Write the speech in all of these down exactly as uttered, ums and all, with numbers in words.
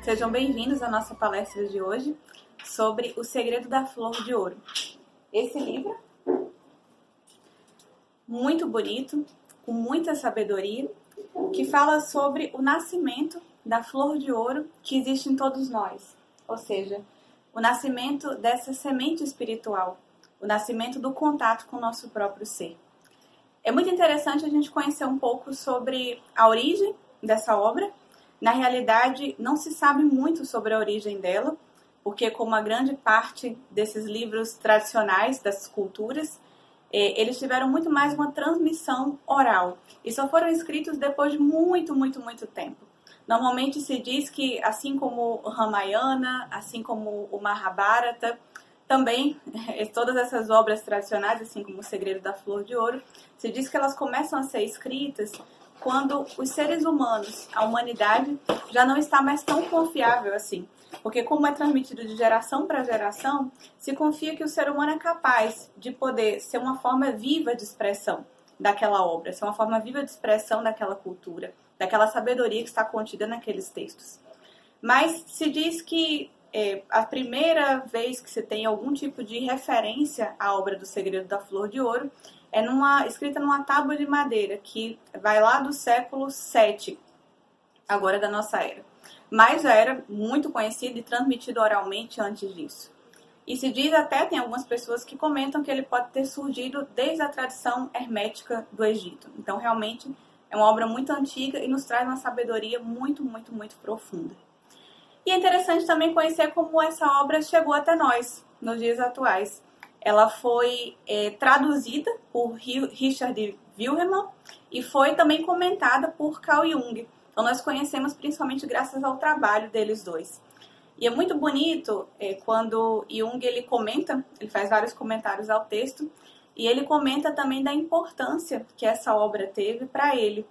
Sejam bem-vindos à nossa palestra de hoje sobre O Segredo da Flor de Ouro. Esse livro, muito bonito, com muita sabedoria, que fala sobre o nascimento da flor de ouro que existe em todos nós, ou seja, o nascimento dessa semente espiritual, o nascimento do contato com o nosso próprio ser. É muito interessante a gente conhecer um pouco sobre a origem dessa obra. Na realidade, não se sabe muito sobre a origem dela, porque como a grande parte desses livros tradicionais das culturas, eh, eles tiveram muito mais uma transmissão oral e só foram escritos depois de muito, muito, muito tempo. Normalmente se diz que, assim como o Ramayana, assim como o Mahabharata, também todas essas obras tradicionais, assim como O Segredo da Flor de Ouro, se diz que elas começam a ser escritas quando os seres humanos, a humanidade, já não está mais tão confiável assim. Porque como é transmitido de geração para geração, se confia que o ser humano é capaz de poder ser uma forma viva de expressão daquela obra, ser uma forma viva de expressão daquela cultura, daquela sabedoria que está contida naqueles textos. Mas se diz que é, a primeira vez que se tem algum tipo de referência à obra do Segredo da Flor de Ouro é numa, escrita numa tábua de madeira que vai lá do século sétimo, agora da nossa era. Mas já era muito conhecido e transmitido oralmente antes disso. E se diz até, tem algumas pessoas que comentam que ele pode ter surgido desde a tradição hermética do Egito. Então, realmente, é uma obra muito antiga e nos traz uma sabedoria muito, muito, muito profunda. E é interessante também conhecer como essa obra chegou até nós, nos dias atuais. Ela foi é, traduzida por Richard Wilhelm e foi também comentada por Carl Jung. Então nós conhecemos principalmente graças ao trabalho deles dois. E é muito bonito é, quando Jung ele comenta, ele faz vários comentários ao texto, e ele comenta também da importância que essa obra teve para ele.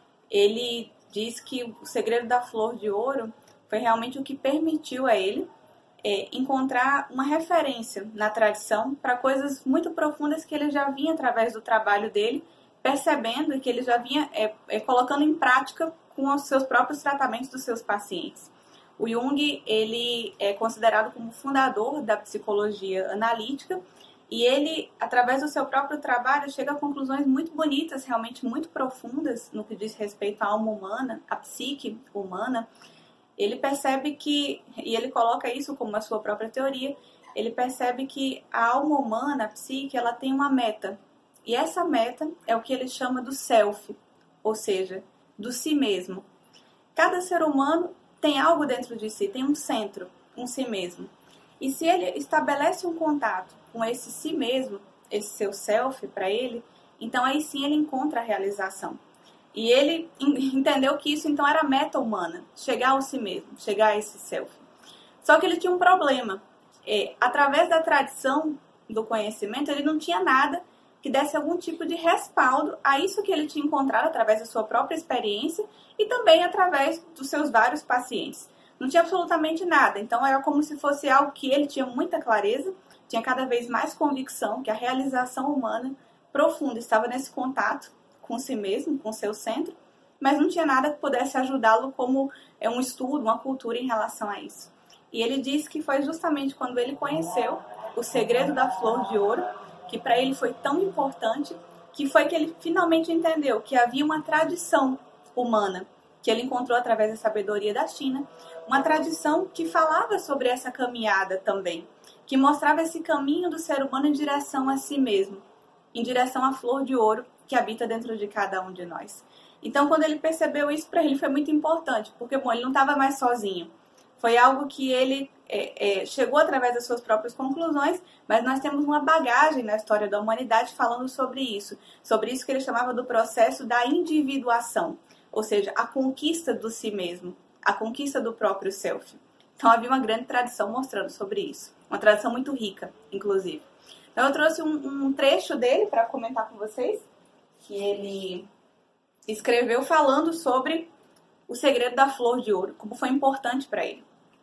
Ele diz que O Segredo da Flor de Ouro foi realmente o que permitiu a ele É, encontrar uma referência na tradição para coisas muito profundas que ele já vinha através do trabalho dele, percebendo e que ele já vinha é, é, colocando em prática com os seus próprios tratamentos dos seus pacientes. O Jung ele é considerado como fundador da psicologia analítica e ele, através do seu próprio trabalho, chega a conclusões muito bonitas, realmente muito profundas no que diz respeito à alma humana, à psique humana. Ele percebe que, e ele coloca isso como a sua própria teoria, ele percebe que a alma humana, a psique, ela tem uma meta. E essa meta é o que ele chama do self, ou seja, do si mesmo. Cada ser humano tem algo dentro de si, tem um centro, um si mesmo. E se ele estabelece um contato com esse si mesmo, esse seu self para ele, então aí sim ele encontra a realização. E ele entendeu que isso então era a meta humana, chegar ao si mesmo, chegar a esse self. Só que ele tinha um problema. É, através da tradição do conhecimento, ele não tinha nada que desse algum tipo de respaldo a isso que ele tinha encontrado através da sua própria experiência e também através dos seus vários pacientes. Não tinha absolutamente nada. Então era como se fosse algo que ele tinha muita clareza, tinha cada vez mais convicção que a realização humana profunda estava nesse contato com si mesmo, com seu centro, mas não tinha nada que pudesse ajudá-lo como é, um estudo, uma cultura em relação a isso. E ele diz que foi justamente quando ele conheceu o Segredo da Flor de Ouro, que para ele foi tão importante, que foi que ele finalmente entendeu que havia uma tradição humana, que ele encontrou através da sabedoria da China, uma tradição que falava sobre essa caminhada também, que mostrava esse caminho do ser humano em direção a si mesmo, em direção à flor de ouro, que habita dentro de cada um de nós. Então, quando ele percebeu isso, para ele foi muito importante, porque, bom, ele não estava mais sozinho. Foi algo que ele é, é, chegou através das suas próprias conclusões, mas nós temos uma bagagem na história da humanidade falando sobre isso, sobre isso que ele chamava do processo da individuação, ou seja, a conquista do si mesmo, a conquista do próprio self. Então, havia uma grande tradição mostrando sobre isso, uma tradição muito rica, inclusive. Então, eu trouxe um, um trecho dele para comentar com vocês, que ele escreveu falando sobre o segredo da flor de ouro, como foi importante para ele.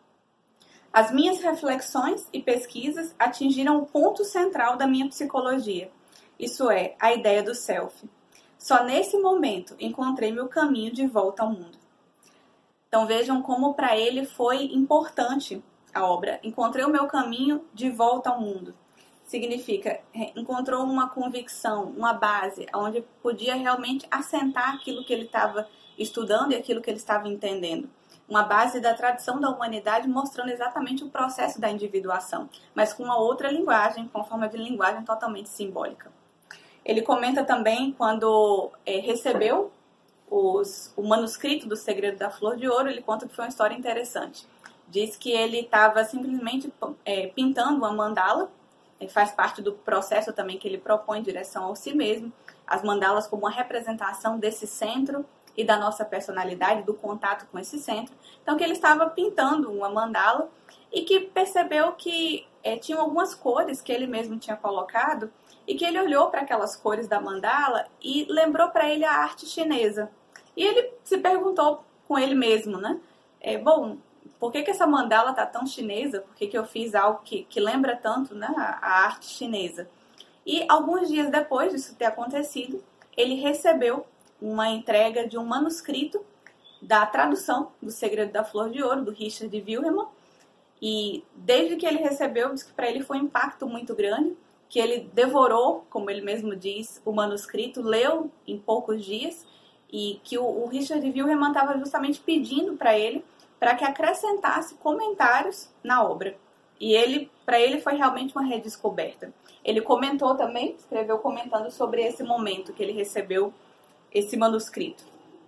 As minhas reflexões e pesquisas atingiram o ponto central da minha psicologia, isso é, a ideia do self. Só nesse momento encontrei meu caminho de volta ao mundo. Então vejam como para ele foi importante a obra. Encontrei o meu caminho de volta ao mundo. Significa, encontrou uma convicção, uma base, onde podia realmente assentar aquilo que ele estava estudando e aquilo que ele estava entendendo. Uma base da tradição da humanidade mostrando exatamente o processo da individuação, mas com uma outra linguagem, com uma forma de linguagem totalmente simbólica. Ele comenta também quando é, recebeu os, o manuscrito do Segredo da Flor de Ouro, ele conta que foi uma história interessante. Diz que ele estava simplesmente é, pintando uma mandala, ele faz parte do processo também que ele propõe em direção ao si mesmo, as mandalas como uma representação desse centro e da nossa personalidade, do contato com esse centro. Então que ele estava pintando uma mandala e que percebeu que é, tinham algumas cores que ele mesmo tinha colocado e que ele olhou para aquelas cores da mandala e lembrou para ele a arte chinesa. E ele se perguntou com ele mesmo, né? É, bom, por que, que essa mandala está tão chinesa? Por que, que eu fiz algo que, que lembra tanto, né, a, a arte chinesa? E alguns dias depois disso ter acontecido, ele recebeu uma entrega de um manuscrito da tradução do Segredo da Flor de Ouro, do Richard Wilhelm. E desde que ele recebeu, diz que para ele foi um impacto muito grande, que ele devorou, como ele mesmo diz, o manuscrito, leu em poucos dias, e que o, o Richard Wilhelm estava justamente pedindo para ele para que acrescentasse comentários na obra. E ele, para ele foi realmente uma redescoberta. Ele comentou também, escreveu comentando sobre esse momento que ele recebeu esse manuscrito.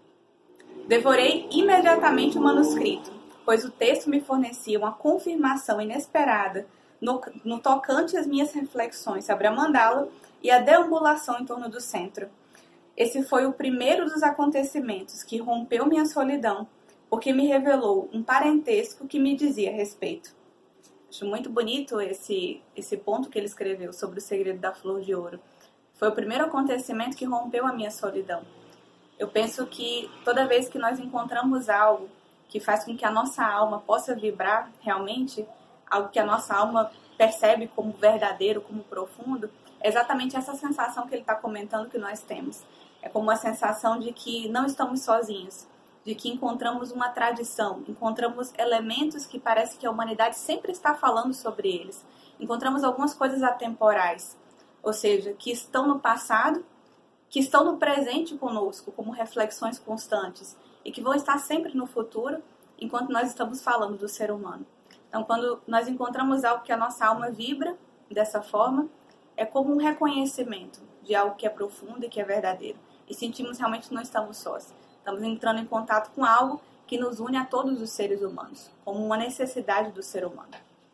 Devorei imediatamente o manuscrito, pois o texto me fornecia uma confirmação inesperada no, no tocante às minhas reflexões sobre a mandala e a deambulação em torno do centro. Esse foi o primeiro dos acontecimentos que rompeu minha solidão, porque me revelou um parentesco que me dizia respeito. Acho muito bonito esse, esse ponto que ele escreveu sobre o Segredo da Flor de Ouro. Foi o primeiro acontecimento que rompeu a minha solidão. Eu penso que toda vez que nós encontramos algo que faz com que a nossa alma possa vibrar realmente, algo que a nossa alma percebe como verdadeiro, como profundo, é exatamente essa sensação que ele está comentando que nós temos. É como a sensação de que não estamos sozinhos, de que encontramos uma tradição, encontramos elementos que parece que a humanidade sempre está falando sobre eles. Encontramos algumas coisas atemporais, ou seja, que estão no passado, que estão no presente conosco, como reflexões constantes, e que vão estar sempre no futuro, enquanto nós estamos falando do ser humano. Então, quando nós encontramos algo que a nossa alma vibra dessa forma, é como um reconhecimento de algo que é profundo e que é verdadeiro. E sentimos realmente que não estamos sós. Estamos entrando em contato com algo que nos une a todos os seres humanos, como uma necessidade do ser humano.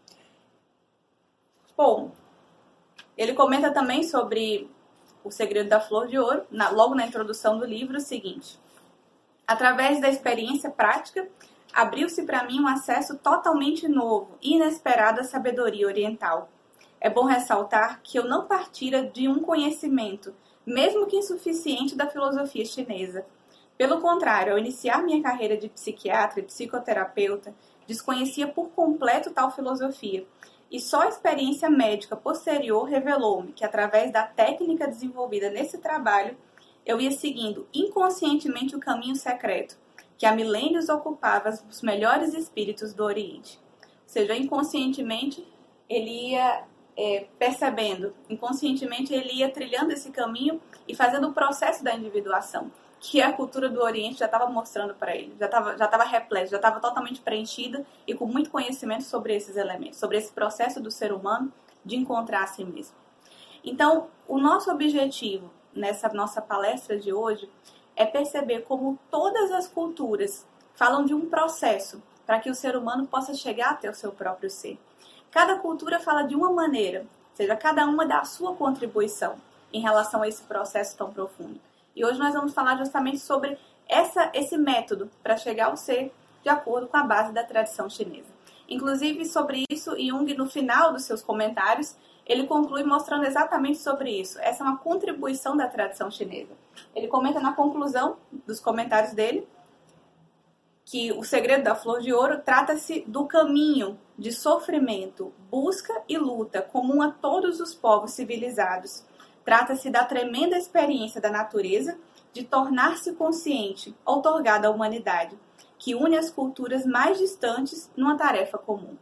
Bom, ele comenta também sobre o Segredo da Flor de Ouro, na, logo na introdução do livro, o seguinte: através da experiência prática, abriu-se para mim um acesso totalmente novo e inesperado à sabedoria oriental. É bom ressaltar que eu não partira de um conhecimento, mesmo que insuficiente, da filosofia chinesa. Pelo contrário, ao iniciar minha carreira de psiquiatra e psicoterapeuta, desconhecia por completo tal filosofia, e só a experiência médica posterior revelou-me que, através da técnica desenvolvida nesse trabalho, eu ia seguindo inconscientemente o caminho secreto, que há milênios ocupava os melhores espíritos do Oriente. Ou seja, inconscientemente ele ia é, percebendo, inconscientemente ele ia trilhando esse caminho e fazendo o processo da individuação, que a cultura do Oriente já estava mostrando para ele, já estava já estava repleto, já estava totalmente preenchida e com muito conhecimento sobre esses elementos, sobre esse processo do ser humano de encontrar a si mesmo. Então, o nosso objetivo nessa nossa palestra de hoje é perceber como todas as culturas falam de um processo para que o ser humano possa chegar até o seu próprio ser. Cada cultura fala de uma maneira, ou seja, cada uma dá a sua contribuição em relação a esse processo tão profundo. E hoje nós vamos falar justamente sobre essa, esse método para chegar ao ser de acordo com a base da tradição chinesa. Inclusive, sobre isso, Jung, no final dos seus comentários, ele conclui mostrando exatamente sobre isso. Essa é uma contribuição da tradição chinesa. Ele comenta na conclusão dos comentários dele que o Segredo da Flor de Ouro trata-se do caminho de sofrimento, busca e luta comum a todos os povos civilizados. Trata-se da tremenda experiência da natureza de tornar-se consciente, outorgada à humanidade, que une as culturas mais distantes numa tarefa comum.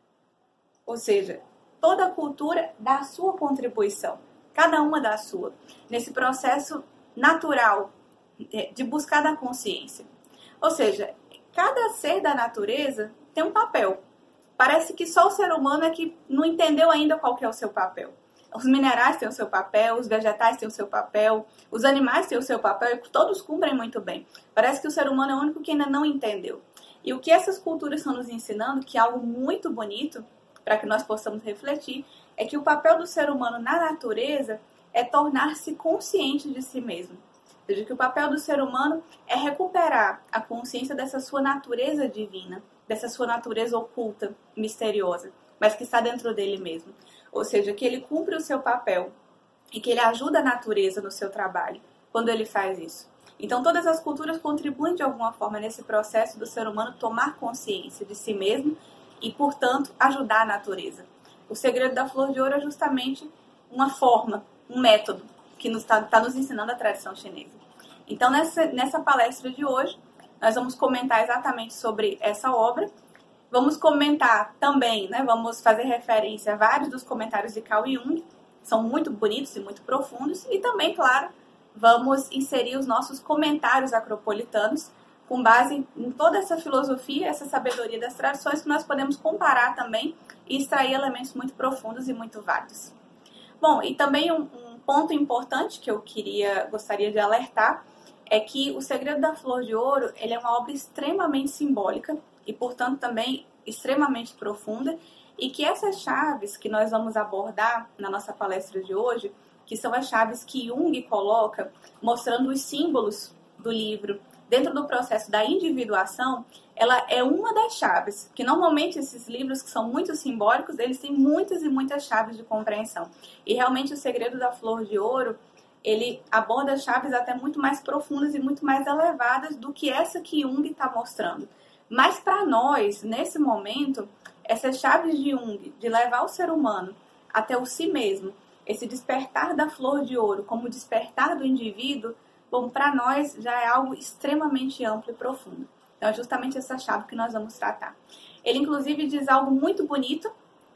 Ou seja, toda cultura dá a sua contribuição, cada uma dá a sua, nesse processo natural de buscar da consciência. Ou seja, cada ser da natureza tem um papel. Parece que só o ser humano é que não entendeu ainda qual que é o seu papel. Os minerais têm o seu papel, os vegetais têm o seu papel, os animais têm o seu papel e todos cumprem muito bem. Parece que o ser humano é o único que ainda não entendeu. E o que essas culturas estão nos ensinando, que é algo muito bonito, para que nós possamos refletir, é que o papel do ser humano na natureza é tornar-se consciente de si mesmo. Ou seja, que o papel do ser humano é recuperar a consciência dessa sua natureza divina, dessa sua natureza oculta, misteriosa, mas que está dentro dele mesmo. Ou seja, que ele cumpre o seu papel e que ele ajuda a natureza no seu trabalho quando ele faz isso. Então, todas as culturas contribuem de alguma forma nesse processo do ser humano tomar consciência de si mesmo e, portanto, ajudar a natureza. O segredo da flor de ouro é justamente uma forma, um método que nos está tá nos ensinando a tradição chinesa. Então, nessa, nessa palestra de hoje, nós vamos comentar exatamente sobre essa obra. Vamos comentar também, né, vamos fazer referência a vários dos comentários de Carl Jung, são muito bonitos e muito profundos, e também, claro, vamos inserir os nossos comentários acropolitanos, com base em toda essa filosofia, essa sabedoria das tradições, que nós podemos comparar também e extrair elementos muito profundos e muito válidos. Bom, e também um, um ponto importante que eu queria, gostaria de alertar, é que o Segredo da Flor de Ouro, ele é uma obra extremamente simbólica, e, portanto, também extremamente profunda, e que essas chaves que nós vamos abordar na nossa palestra de hoje, que são as chaves que Jung coloca, mostrando os símbolos do livro dentro do processo da individuação, ela é uma das chaves, que normalmente esses livros que são muito simbólicos, eles têm muitas e muitas chaves de compreensão. E realmente o Segredo da Flor de Ouro, ele aborda chaves até muito mais profundas e muito mais elevadas do que essa que Jung está mostrando. Mas para nós, nesse momento, essas chaves de Jung, de levar o ser humano até o si mesmo, esse despertar da flor de ouro como despertar do indivíduo, bom, para nós já é algo extremamente amplo e profundo. Então é justamente essa chave que nós vamos tratar. Ele inclusive diz algo muito bonito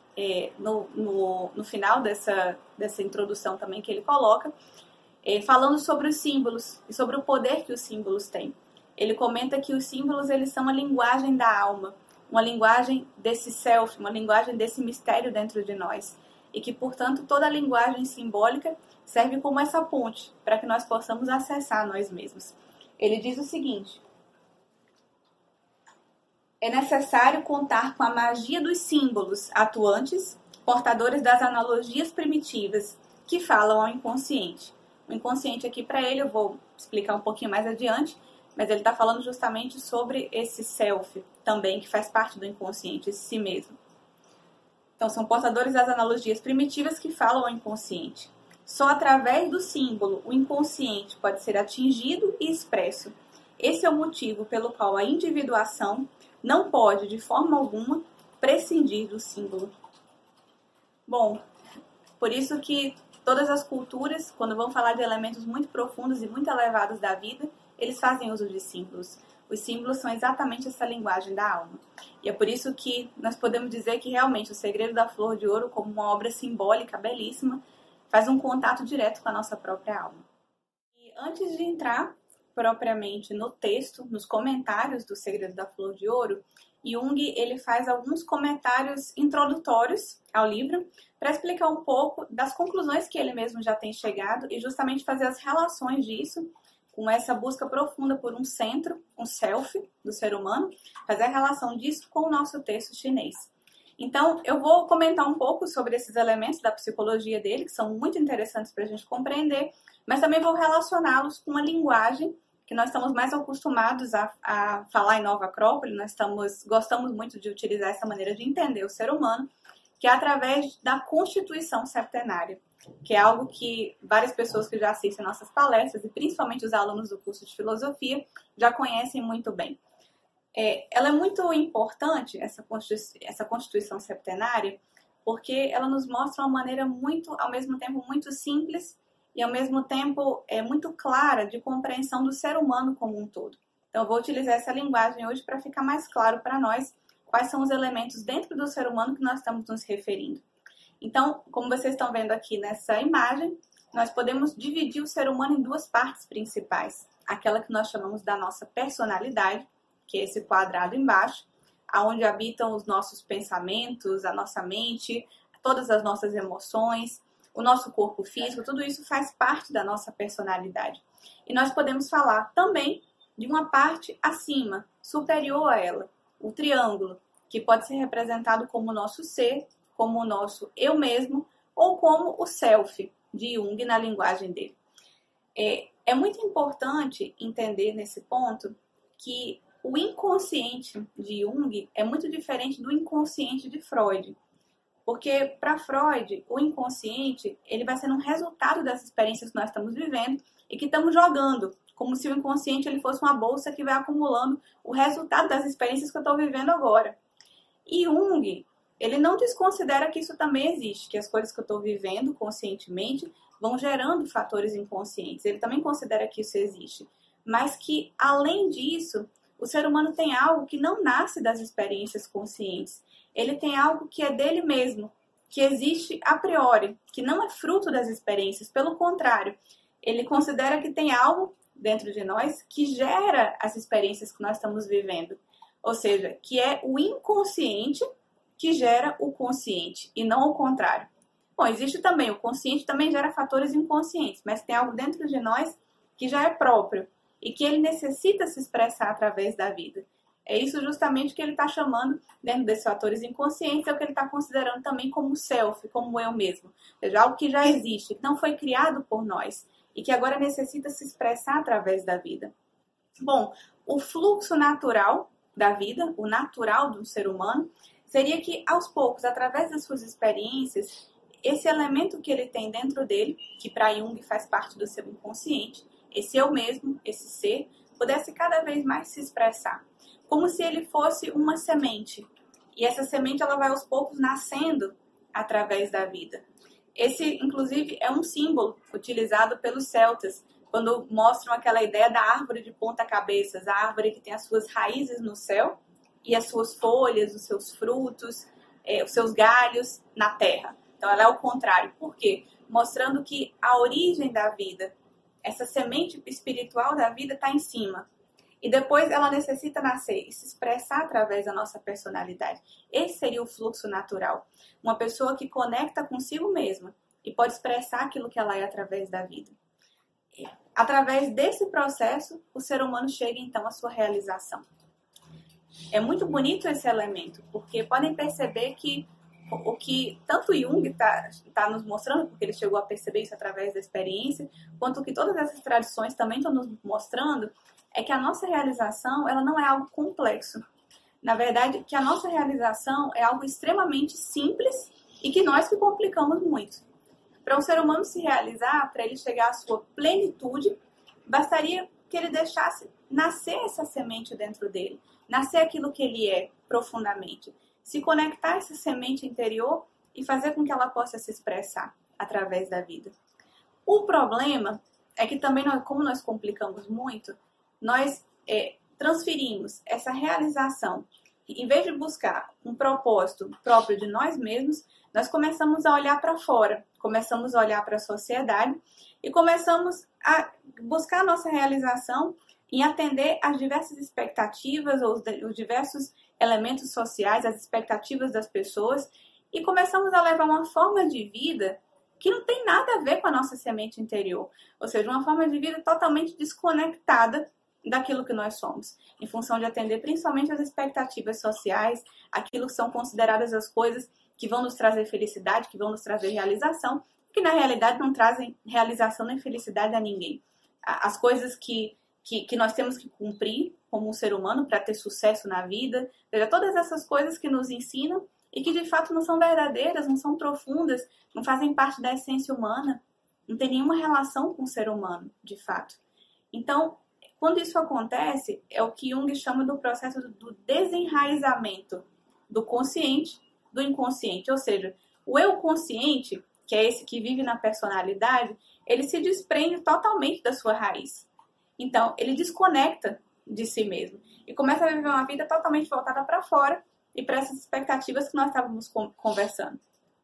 é, no, no, no final dessa, dessa introdução também que ele coloca, é, falando sobre os símbolos e sobre o poder que os símbolos têm. Ele comenta que os símbolos, eles são a linguagem da alma, uma linguagem desse self, uma linguagem desse mistério dentro de nós. E que, portanto, toda a linguagem simbólica serve como essa ponte para que nós possamos acessar nós mesmos. Ele diz o seguinte: é necessário contar com a magia dos símbolos atuantes, portadores das analogias primitivas, que falam ao inconsciente. O inconsciente aqui para ele, eu vou explicar um pouquinho mais adiante, mas ele está falando justamente sobre esse self também, que faz parte do inconsciente, esse si mesmo. Então, são portadores das analogias primitivas que falam ao inconsciente. Só através do símbolo, o inconsciente pode ser atingido e expresso. Esse é o motivo pelo qual a individuação não pode, de forma alguma, prescindir do símbolo. Bom, por isso que todas as culturas, quando vão falar de elementos muito profundos e muito elevados da vida, eles fazem uso de símbolos. Os símbolos são exatamente essa linguagem da alma. E é por isso que nós podemos dizer que realmente o Segredo da Flor de Ouro, como uma obra simbólica belíssima, faz um contato direto com a nossa própria alma. E antes de entrar propriamente no texto, nos comentários do Segredo da Flor de Ouro, Jung ele faz alguns comentários introdutórios ao livro para explicar um pouco das conclusões que ele mesmo já tem chegado e justamente fazer as relações disso com essa busca profunda por um centro, um self do ser humano, fazer a relação disso com o nosso texto chinês. Então, eu vou comentar um pouco sobre esses elementos da psicologia dele, que são muito interessantes para a gente compreender, mas também vou relacioná-los com a linguagem que nós estamos mais acostumados a, a falar em Nova Acrópole, nós estamos, gostamos muito de utilizar essa maneira de entender o ser humano, que é através da Constituição Septenária, que é algo que várias pessoas que já assistem nossas palestras, e principalmente os alunos do curso de filosofia, já conhecem muito bem. É, ela é muito importante, essa Constituição, essa Constituição Septenária, porque ela nos mostra uma maneira muito, ao mesmo tempo, muito simples e, ao mesmo tempo, é muito clara de compreensão do ser humano como um todo. Então, eu vou utilizar essa linguagem hoje para ficar mais claro para nós quais são os elementos dentro do ser humano que nós estamos nos referindo. Então, como vocês estão vendo aqui nessa imagem, nós podemos dividir o ser humano em duas partes principais. Aquela que nós chamamos da nossa personalidade, que é esse quadrado embaixo, onde habitam os nossos pensamentos, a nossa mente, todas as nossas emoções, o nosso corpo físico, tudo isso faz parte da nossa personalidade. E nós podemos falar também de uma parte acima, superior a ela, o triângulo, que pode ser representado como o nosso ser, como o nosso eu mesmo, ou como o self, de Jung na linguagem dele. É, é muito importante entender nesse ponto que o inconsciente de Jung é muito diferente do inconsciente de Freud. Porque para Freud, o inconsciente ele vai ser um resultado das experiências que nós estamos vivendo e que estamos jogando, como se o inconsciente ele fosse uma bolsa que vai acumulando o resultado das experiências que eu estou vivendo agora. E Jung, ele não desconsidera que isso também existe, que as coisas que eu estou vivendo conscientemente vão gerando fatores inconscientes. Ele também considera que isso existe. Mas que, além disso, o ser humano tem algo que não nasce das experiências conscientes. Ele tem algo que é dele mesmo, que existe a priori, que não é fruto das experiências. Pelo contrário, ele considera que tem algo dentro de nós que gera as experiências que nós estamos vivendo. Ou seja, que é o inconsciente que gera o consciente e não o contrário. Bom, existe também, o consciente também gera fatores inconscientes, mas tem algo dentro de nós que já é próprio e que ele necessita se expressar através da vida. É isso justamente que ele está chamando, dentro desses fatores inconscientes, é o que ele está considerando também como self, como eu mesmo. Ou seja, algo que já existe, que não foi criado por nós e que agora necessita se expressar através da vida. Bom, o fluxo natural da vida, o natural do ser humano, seria que, aos poucos, através das suas experiências, esse elemento que ele tem dentro dele, que para Jung faz parte do seu inconsciente, esse eu mesmo, esse ser, pudesse cada vez mais se expressar. Como se ele fosse uma semente. E essa semente ela vai aos poucos nascendo através da vida. Esse, inclusive, é um símbolo utilizado pelos celtas, quando mostram aquela ideia da árvore de ponta-cabeças, a árvore que tem as suas raízes no céu e as suas folhas, os seus frutos, eh, os seus galhos na terra. Então, ela é o contrário. Por quê? Mostrando que a origem da vida, essa semente espiritual da vida está em cima. E depois ela necessita nascer e se expressar através da nossa personalidade. Esse seria o fluxo natural. Uma pessoa que conecta consigo mesma e pode expressar aquilo que ela é através da vida. Através desse processo, o ser humano chega então à sua realização. É muito bonito esse elemento, porque podem perceber que o que tanto Jung está tá nos mostrando, porque ele chegou a perceber isso através da experiência, quanto o que todas essas tradições também estão nos mostrando, é que a nossa realização ela não é algo complexo. Na verdade, que a nossa realização é algo extremamente simples e que nós que complicamos muito. Para um ser humano se realizar, para ele chegar à sua plenitude, bastaria que ele deixasse nascer essa semente dentro dele, nascer aquilo que ele é profundamente, se conectar a essa semente interior e fazer com que ela possa se expressar através da vida. O problema é que também, nós, como nós complicamos muito, nós é, transferimos essa realização. Em vez de buscar um propósito próprio de nós mesmos, nós começamos a olhar para fora, começamos a olhar para a sociedade e começamos a buscar a nossa realização em atender às diversas expectativas ou os diversos elementos sociais, as expectativas das pessoas e começamos a levar uma forma de vida que não tem nada a ver com a nossa semente interior. Ou seja, uma forma de vida totalmente desconectada daquilo que nós somos, em função de atender principalmente as expectativas sociais, aquilo que são consideradas as coisas que vão nos trazer felicidade, que vão nos trazer realização, que na realidade não trazem realização nem felicidade a ninguém. As coisas que, que, que nós temos que cumprir como um ser humano para ter sucesso na vida, ou seja, todas essas coisas que nos ensinam e que de fato não são verdadeiras, não são profundas, não fazem parte da essência humana, não tem nenhuma relação com o ser humano, de fato. Então, quando isso acontece, é o que Jung chama do processo do desenraizamento do consciente do inconsciente. Ou seja, o eu consciente, que é esse que vive na personalidade, ele se desprende totalmente da sua raiz. Então, ele desconecta de si mesmo. E começa a viver uma vida totalmente voltada para fora e para essas expectativas que nós estávamos conversando.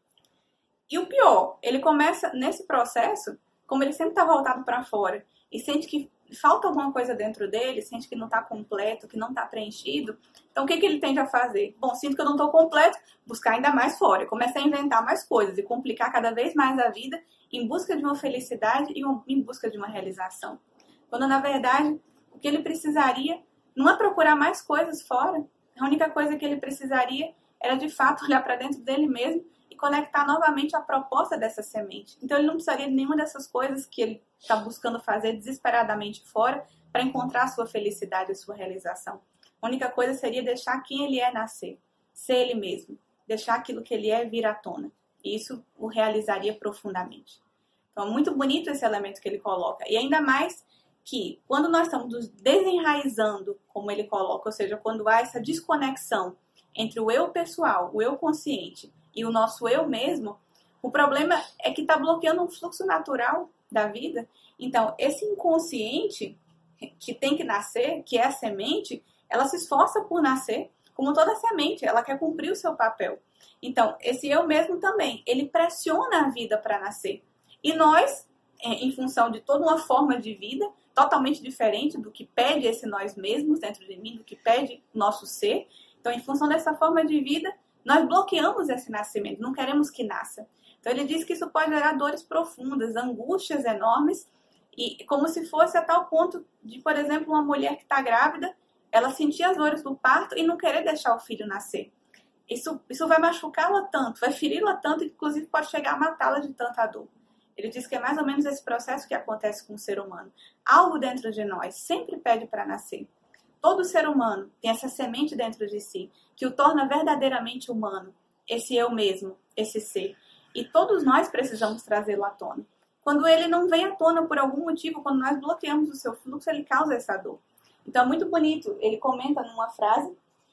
E o pior, ele começa nesse processo, como ele sempre está voltado para fora e sente que falta alguma coisa dentro dele, sente que não está completo, que não está preenchido. Então, o que, que ele tende a fazer? Bom, sinto que eu não estou completo, buscar ainda mais fora. Começa a inventar mais coisas e complicar cada vez mais a vida em busca de uma felicidade e em busca de uma realização. Quando, na verdade, o que ele precisaria não é procurar mais coisas fora. A única coisa que ele precisaria era, de fato, olhar para dentro dele mesmo e conectar novamente a proposta dessa semente. Então, ele não precisaria de nenhuma dessas coisas que ele está buscando fazer desesperadamente fora para encontrar a sua felicidade, a sua realização. A única coisa seria deixar quem ele é nascer, ser ele mesmo, deixar aquilo que ele é vir à tona. E isso o realizaria profundamente. Então, é muito bonito esse elemento que ele coloca. E ainda mais que, quando nós estamos desenraizando, como ele coloca, ou seja, quando há essa desconexão entre o eu pessoal, o eu consciente e o nosso eu mesmo, o problema é que está bloqueando um fluxo natural da vida. Então, esse inconsciente que tem que nascer, que é a semente, ela se esforça por nascer, como toda semente, ela quer cumprir o seu papel. Então, esse eu mesmo também, ele pressiona a vida para nascer. E nós, em função de toda uma forma de vida, totalmente diferente do que pede esse nós mesmos dentro de mim, do que pede o nosso ser, então, em função dessa forma de vida, nós bloqueamos esse nascimento, não queremos que nasça. Então, ele diz que isso pode gerar dores profundas, angústias enormes, e como se fosse a tal ponto de, por exemplo, uma mulher que está grávida, ela sentir as dores do parto e não querer deixar o filho nascer. Isso, isso vai machucá-la tanto, vai feri-la tanto, que inclusive pode chegar a matá-la de tanta dor. Ele diz que é mais ou menos esse processo que acontece com o ser humano. Algo dentro de nós sempre pede para nascer. Todo ser humano tem essa semente dentro de si, que o torna verdadeiramente humano, esse eu mesmo, esse ser. E todos nós precisamos trazê-lo à tona. Quando ele não vem à tona por algum motivo, quando nós bloqueamos o seu fluxo, ele causa essa dor. Então é muito bonito, ele comenta numa frase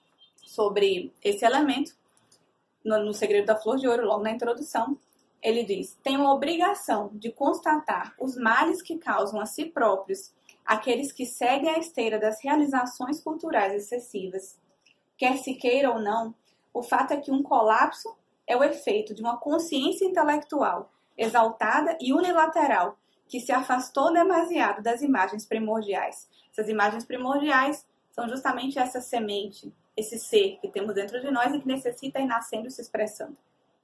sobre esse elemento, no, no Segredo da Flor de Ouro, logo na introdução, ele diz: tenho a obrigação de constatar os males que causam a si próprios aqueles que seguem a esteira das realizações culturais excessivas. Quer se queira ou não, o fato é que um colapso é o efeito de uma consciência intelectual exaltada e unilateral que se afastou demasiado das imagens primordiais. Essas imagens primordiais são justamente essa semente, esse ser que temos dentro de nós e que necessita ir nascendo e se expressando.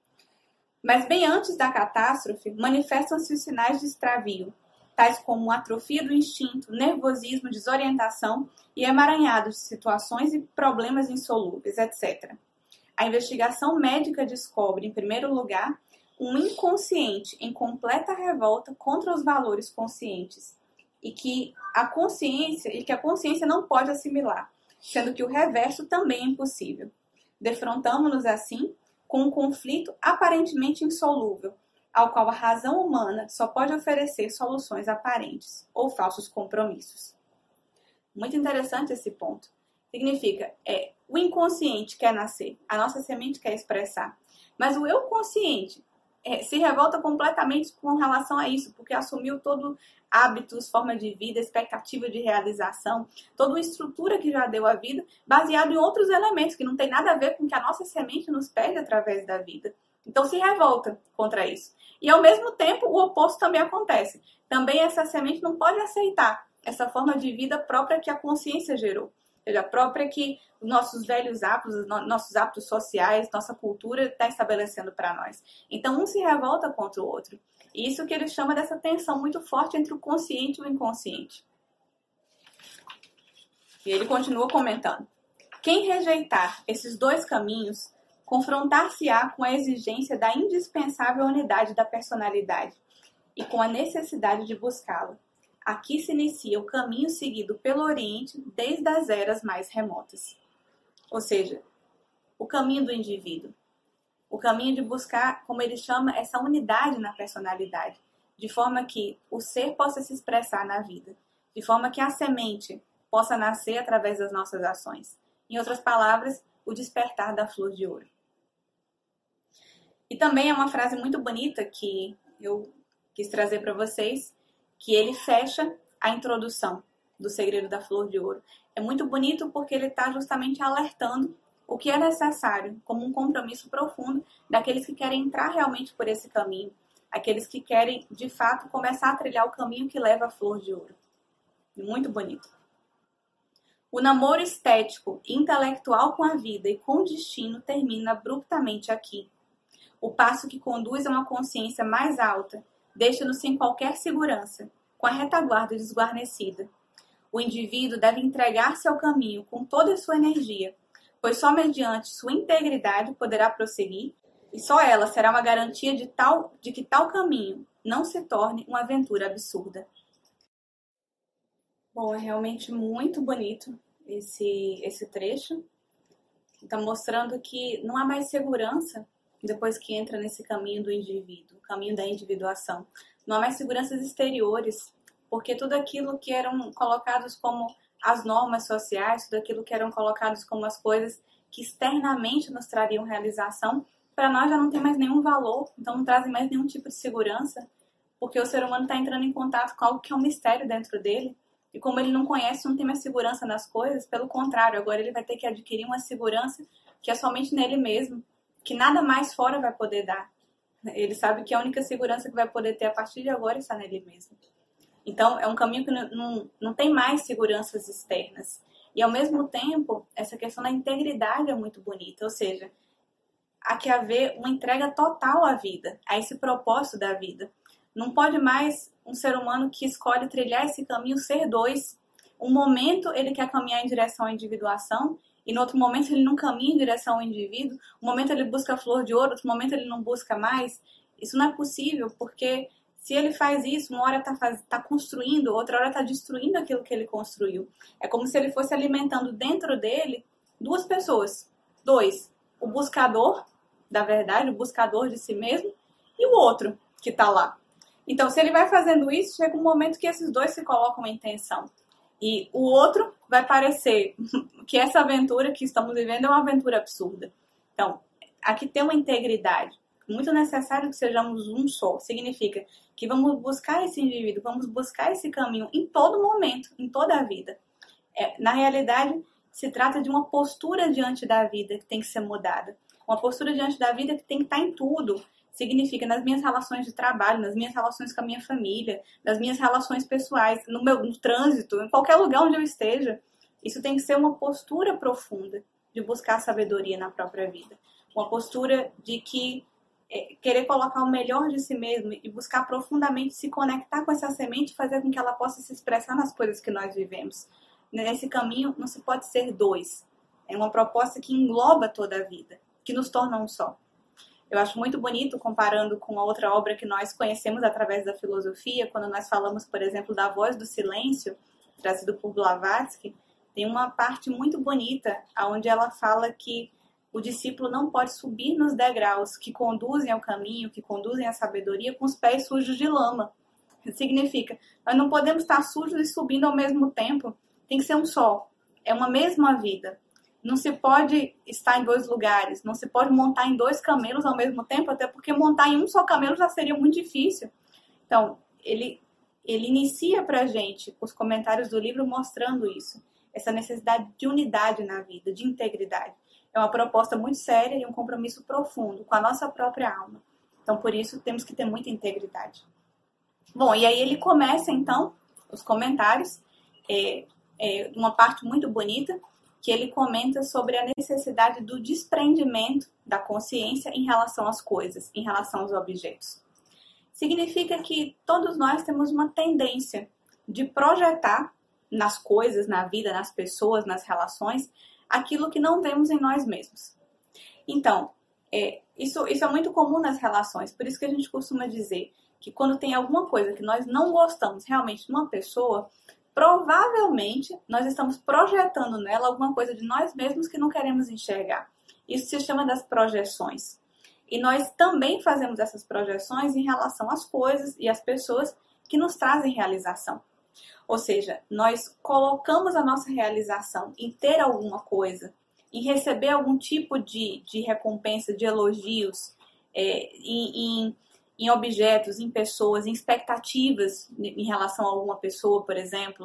Mas bem antes da catástrofe, manifestam-se os sinais de extravio, tais como atrofia do instinto, nervosismo, desorientação e emaranhado de situações e problemas insolúveis, etcétera. A investigação médica descobre, em primeiro lugar, um inconsciente em completa revolta contra os valores conscientes e que a consciência, e que a consciência não pode assimilar, sendo que o reverso também é impossível. Defrontamos-nos assim com um conflito aparentemente insolúvel, ao qual a razão humana só pode oferecer soluções aparentes ou falsos compromissos. Muito interessante esse ponto. Significa, é, o inconsciente quer nascer, a nossa semente quer expressar, mas o eu consciente é, se revolta completamente com relação a isso, porque assumiu todo hábitos, forma de vida, expectativa de realização, toda uma estrutura que já deu a vida, baseado em outros elementos que não tem nada a ver com o que a nossa semente nos pede através da vida. Então se revolta contra isso. E ao mesmo tempo o oposto também acontece. Também essa semente não pode aceitar essa forma de vida própria que a consciência gerou. Ou seja, a própria que os nossos velhos hábitos, nossos hábitos sociais, nossa cultura está estabelecendo para nós. Então um se revolta contra o outro. E isso que ele chama dessa tensão muito forte entre o consciente e o inconsciente. E ele continua comentando: quem rejeitar esses dois caminhos confrontar-se-á com a exigência da indispensável unidade da personalidade e com a necessidade de buscá-la. Aqui se inicia o caminho seguido pelo Oriente desde as eras mais remotas. Ou seja, o caminho do indivíduo. O caminho de buscar, como ele chama, essa unidade na personalidade, de forma que o ser possa se expressar na vida, de forma que a semente possa nascer através das nossas ações. Em outras palavras, o despertar da flor de ouro. E também é uma frase muito bonita que eu quis trazer para vocês, que ele fecha a introdução do Segredo da Flor de Ouro. É muito bonito porque ele está justamente alertando o que é necessário, como um compromisso profundo daqueles que querem entrar realmente por esse caminho, aqueles que querem, de fato, começar a trilhar o caminho que leva à Flor de Ouro. Muito bonito. O namoro estético e intelectual com a vida e com o destino termina abruptamente aqui. O passo que conduz a uma consciência mais alta deixa-nos sem qualquer segurança, com a retaguarda desguarnecida. O indivíduo deve entregar-se ao caminho com toda a sua energia, pois só mediante sua integridade poderá prosseguir, e só ela será uma garantia de, tal, de que tal caminho não se torne uma aventura absurda. Bom, é realmente muito bonito esse, esse trecho. Está mostrando que não há mais segurança depois que entra nesse caminho do indivíduo, o caminho da individuação. Não há mais seguranças exteriores, porque tudo aquilo que eram colocados como as normas sociais, tudo aquilo que eram colocados como as coisas que externamente nos trariam realização, para nós já não tem mais nenhum valor, então não trazem mais nenhum tipo de segurança, porque o ser humano está entrando em contato com algo que é um mistério dentro dele, e como ele não conhece, não tem mais segurança nas coisas, pelo contrário, agora ele vai ter que adquirir uma segurança que é somente nele mesmo, que nada mais fora vai poder dar. Ele sabe que a única segurança que vai poder ter a partir de agora está nele mesmo. Então, é um caminho que não, não, não tem mais seguranças externas. E, ao mesmo tempo, essa questão da integridade é muito bonita, ou seja, há que haver uma entrega total à vida, a esse propósito da vida. Não pode mais um ser humano que escolhe trilhar esse caminho ser dois. Um momento ele quer caminhar em direção à individuação, e no outro momento ele não caminha em direção ao indivíduo. Um momento ele busca a flor de ouro, outro momento ele não busca mais. Isso não é possível, porque se ele faz isso, uma hora está tá construindo, outra hora está destruindo aquilo que ele construiu. É como se ele fosse alimentando dentro dele duas pessoas. Dois, o buscador da verdade, o buscador de si mesmo, e o outro que está lá. Então, se ele vai fazendo isso, chega um momento que esses dois se colocam em tensão. E o outro vai parecer que essa aventura que estamos vivendo é uma aventura absurda. Então, aqui tem uma integridade. Muito necessário que sejamos um só. Significa que vamos buscar esse indivíduo, vamos buscar esse caminho em todo momento, em toda a vida. É, na realidade, se trata de uma postura diante da vida que tem que ser mudada. Uma postura diante da vida que tem que estar em tudo. Significa nas minhas relações de trabalho, nas minhas relações com a minha família, nas minhas relações pessoais, no meu no trânsito, em qualquer lugar onde eu esteja. Isso tem que ser uma postura profunda de buscar sabedoria na própria vida. Uma postura de que é, querer colocar o melhor de si mesmo e buscar profundamente se conectar com essa semente e fazer com que ela possa se expressar nas coisas que nós vivemos. Nesse caminho não se pode ser dois. É uma proposta que engloba toda a vida, que nos torna um só. Eu acho muito bonito, comparando com a outra obra que nós conhecemos através da filosofia, quando nós falamos, por exemplo, da Voz do Silêncio, trazido por Blavatsky, tem uma parte muito bonita, onde ela fala que o discípulo não pode subir nos degraus que conduzem ao caminho, que conduzem à sabedoria, com os pés sujos de lama. Significa, nós não podemos estar sujos e subindo ao mesmo tempo, tem que ser um só, é uma mesma vida. Não se pode estar em dois lugares, não se pode montar em dois camelos ao mesmo tempo, até porque montar em um só camelo já seria muito difícil. Então, ele, ele inicia pra gente os comentários do livro mostrando isso, essa necessidade de unidade na vida, de integridade. É uma proposta muito séria e um compromisso profundo com a nossa própria alma. Então, por isso, temos que ter muita integridade. Bom, e aí ele começa, então, os comentários, é, é uma parte muito bonita, que ele comenta sobre a necessidade do desprendimento da consciência em relação às coisas, em relação aos objetos. Significa que todos nós temos uma tendência de projetar nas coisas, na vida, nas pessoas, nas relações, aquilo que não vemos em nós mesmos. Então, é, isso, isso é muito comum nas relações, por isso que a gente costuma dizer que quando tem alguma coisa que nós não gostamos realmente de uma pessoa, provavelmente nós estamos projetando nela alguma coisa de nós mesmos que não queremos enxergar. Isso se chama das projeções. E nós também fazemos essas projeções em relação às coisas e às pessoas que nos trazem realização. Ou seja, nós colocamos a nossa realização em ter alguma coisa, em receber algum tipo de, de recompensa, de elogios, é, em... em em objetos, em pessoas, em expectativas em relação a alguma pessoa, por exemplo,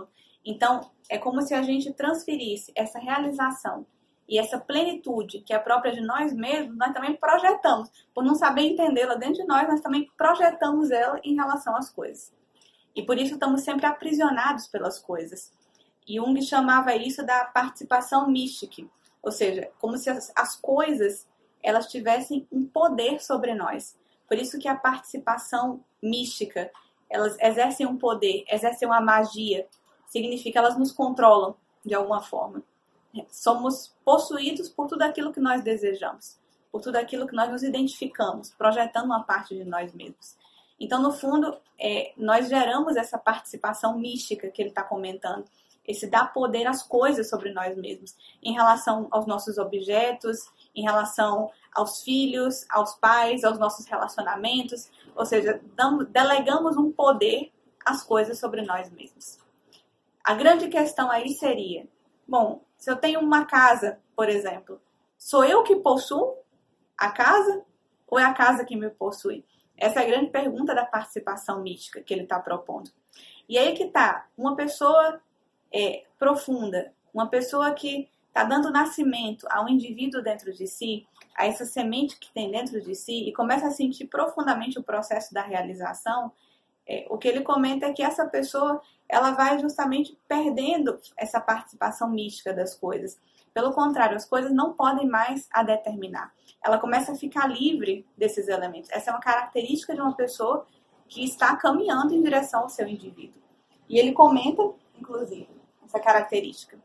Então, é como se a gente transferisse essa realização e essa plenitude que é própria de nós mesmos, nós também projetamos. Por não saber entendê-la dentro de nós, nós também projetamos ela em relação às coisas. E por isso estamos sempre aprisionados pelas coisas. Jung chamava isso da participação mística, ou seja, como se as, as coisas elas tivessem um poder sobre nós. Por isso que a participação mística, elas exercem um poder, exercem uma magia, significa elas nos controlam de alguma forma. Somos possuídos por tudo aquilo que nós desejamos, por tudo aquilo que nós nos identificamos, projetando uma parte de nós mesmos. Então, no fundo, é, nós geramos essa participação mística que ele está comentando, esse dar poder às coisas sobre nós mesmos, em relação aos nossos objetos, em relação aos filhos, aos pais, aos nossos relacionamentos, ou seja, damos, delegamos um poder às coisas sobre nós mesmos. A grande questão aí seria, bom, se eu tenho uma casa, por exemplo, sou eu que possuo a casa ou é a casa que me possui? Essa é a grande pergunta da participação mística que ele está propondo. E aí que está, uma pessoa é, profunda, uma pessoa que está dando nascimento a um indivíduo dentro de si, a essa semente que tem dentro de si, e começa a sentir profundamente o processo da realização, é, o que ele comenta é que essa pessoa ela vai justamente perdendo essa participação mística das coisas. Pelo contrário, as coisas não podem mais a determinar. Ela começa a ficar livre desses elementos. Essa é uma característica de uma pessoa que está caminhando em direção ao seu indivíduo. E ele comenta, inclusive, essa característica.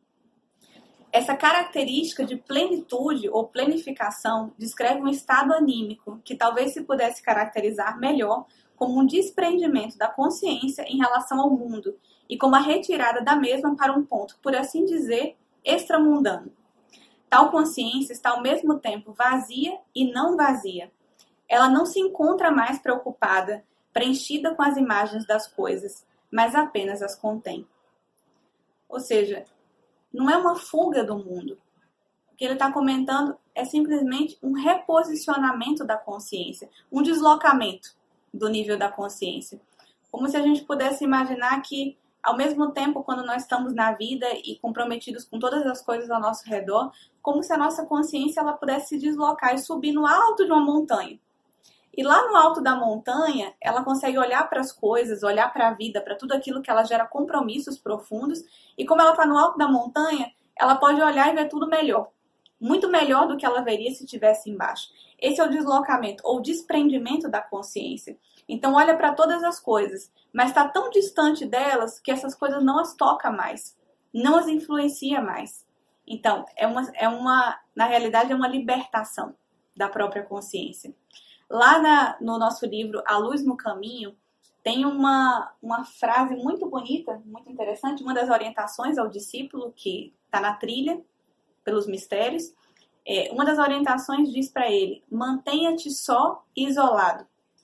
Essa característica de plenitude ou plenificação descreve um estado anímico que talvez se pudesse caracterizar melhor como um desprendimento da consciência em relação ao mundo e como a retirada da mesma para um ponto, por assim dizer, extramundano. Tal consciência está ao mesmo tempo vazia e não vazia. Ela não se encontra mais preocupada, preenchida com as imagens das coisas, mas apenas as contém. Ou seja, não é uma fuga do mundo. O que ele está comentando é simplesmente um reposicionamento da consciência, um deslocamento do nível da consciência. Como se a gente pudesse imaginar que, ao mesmo tempo, quando nós estamos na vida e comprometidos com todas as coisas ao nosso redor, como se a nossa consciência ela pudesse se deslocar e subir no alto de uma montanha. E lá no alto da montanha, ela consegue olhar para as coisas, olhar para a vida, para tudo aquilo que ela gera compromissos profundos. E como ela está no alto da montanha, ela pode olhar e ver tudo melhor. Muito melhor do que ela veria se estivesse embaixo. Esse é o deslocamento ou desprendimento da consciência. Então olha para todas as coisas, mas está tão distante delas que essas coisas não as toca mais, não as influencia mais. Então, é uma, é uma, na realidade, é uma libertação da própria consciência. Lá na, no nosso livro A Luz no Caminho, tem uma, uma frase muito bonita, muito interessante, uma das orientações ao discípulo que está na trilha pelos mistérios. É, uma das orientações diz para ele, mantenha-te só e isolado.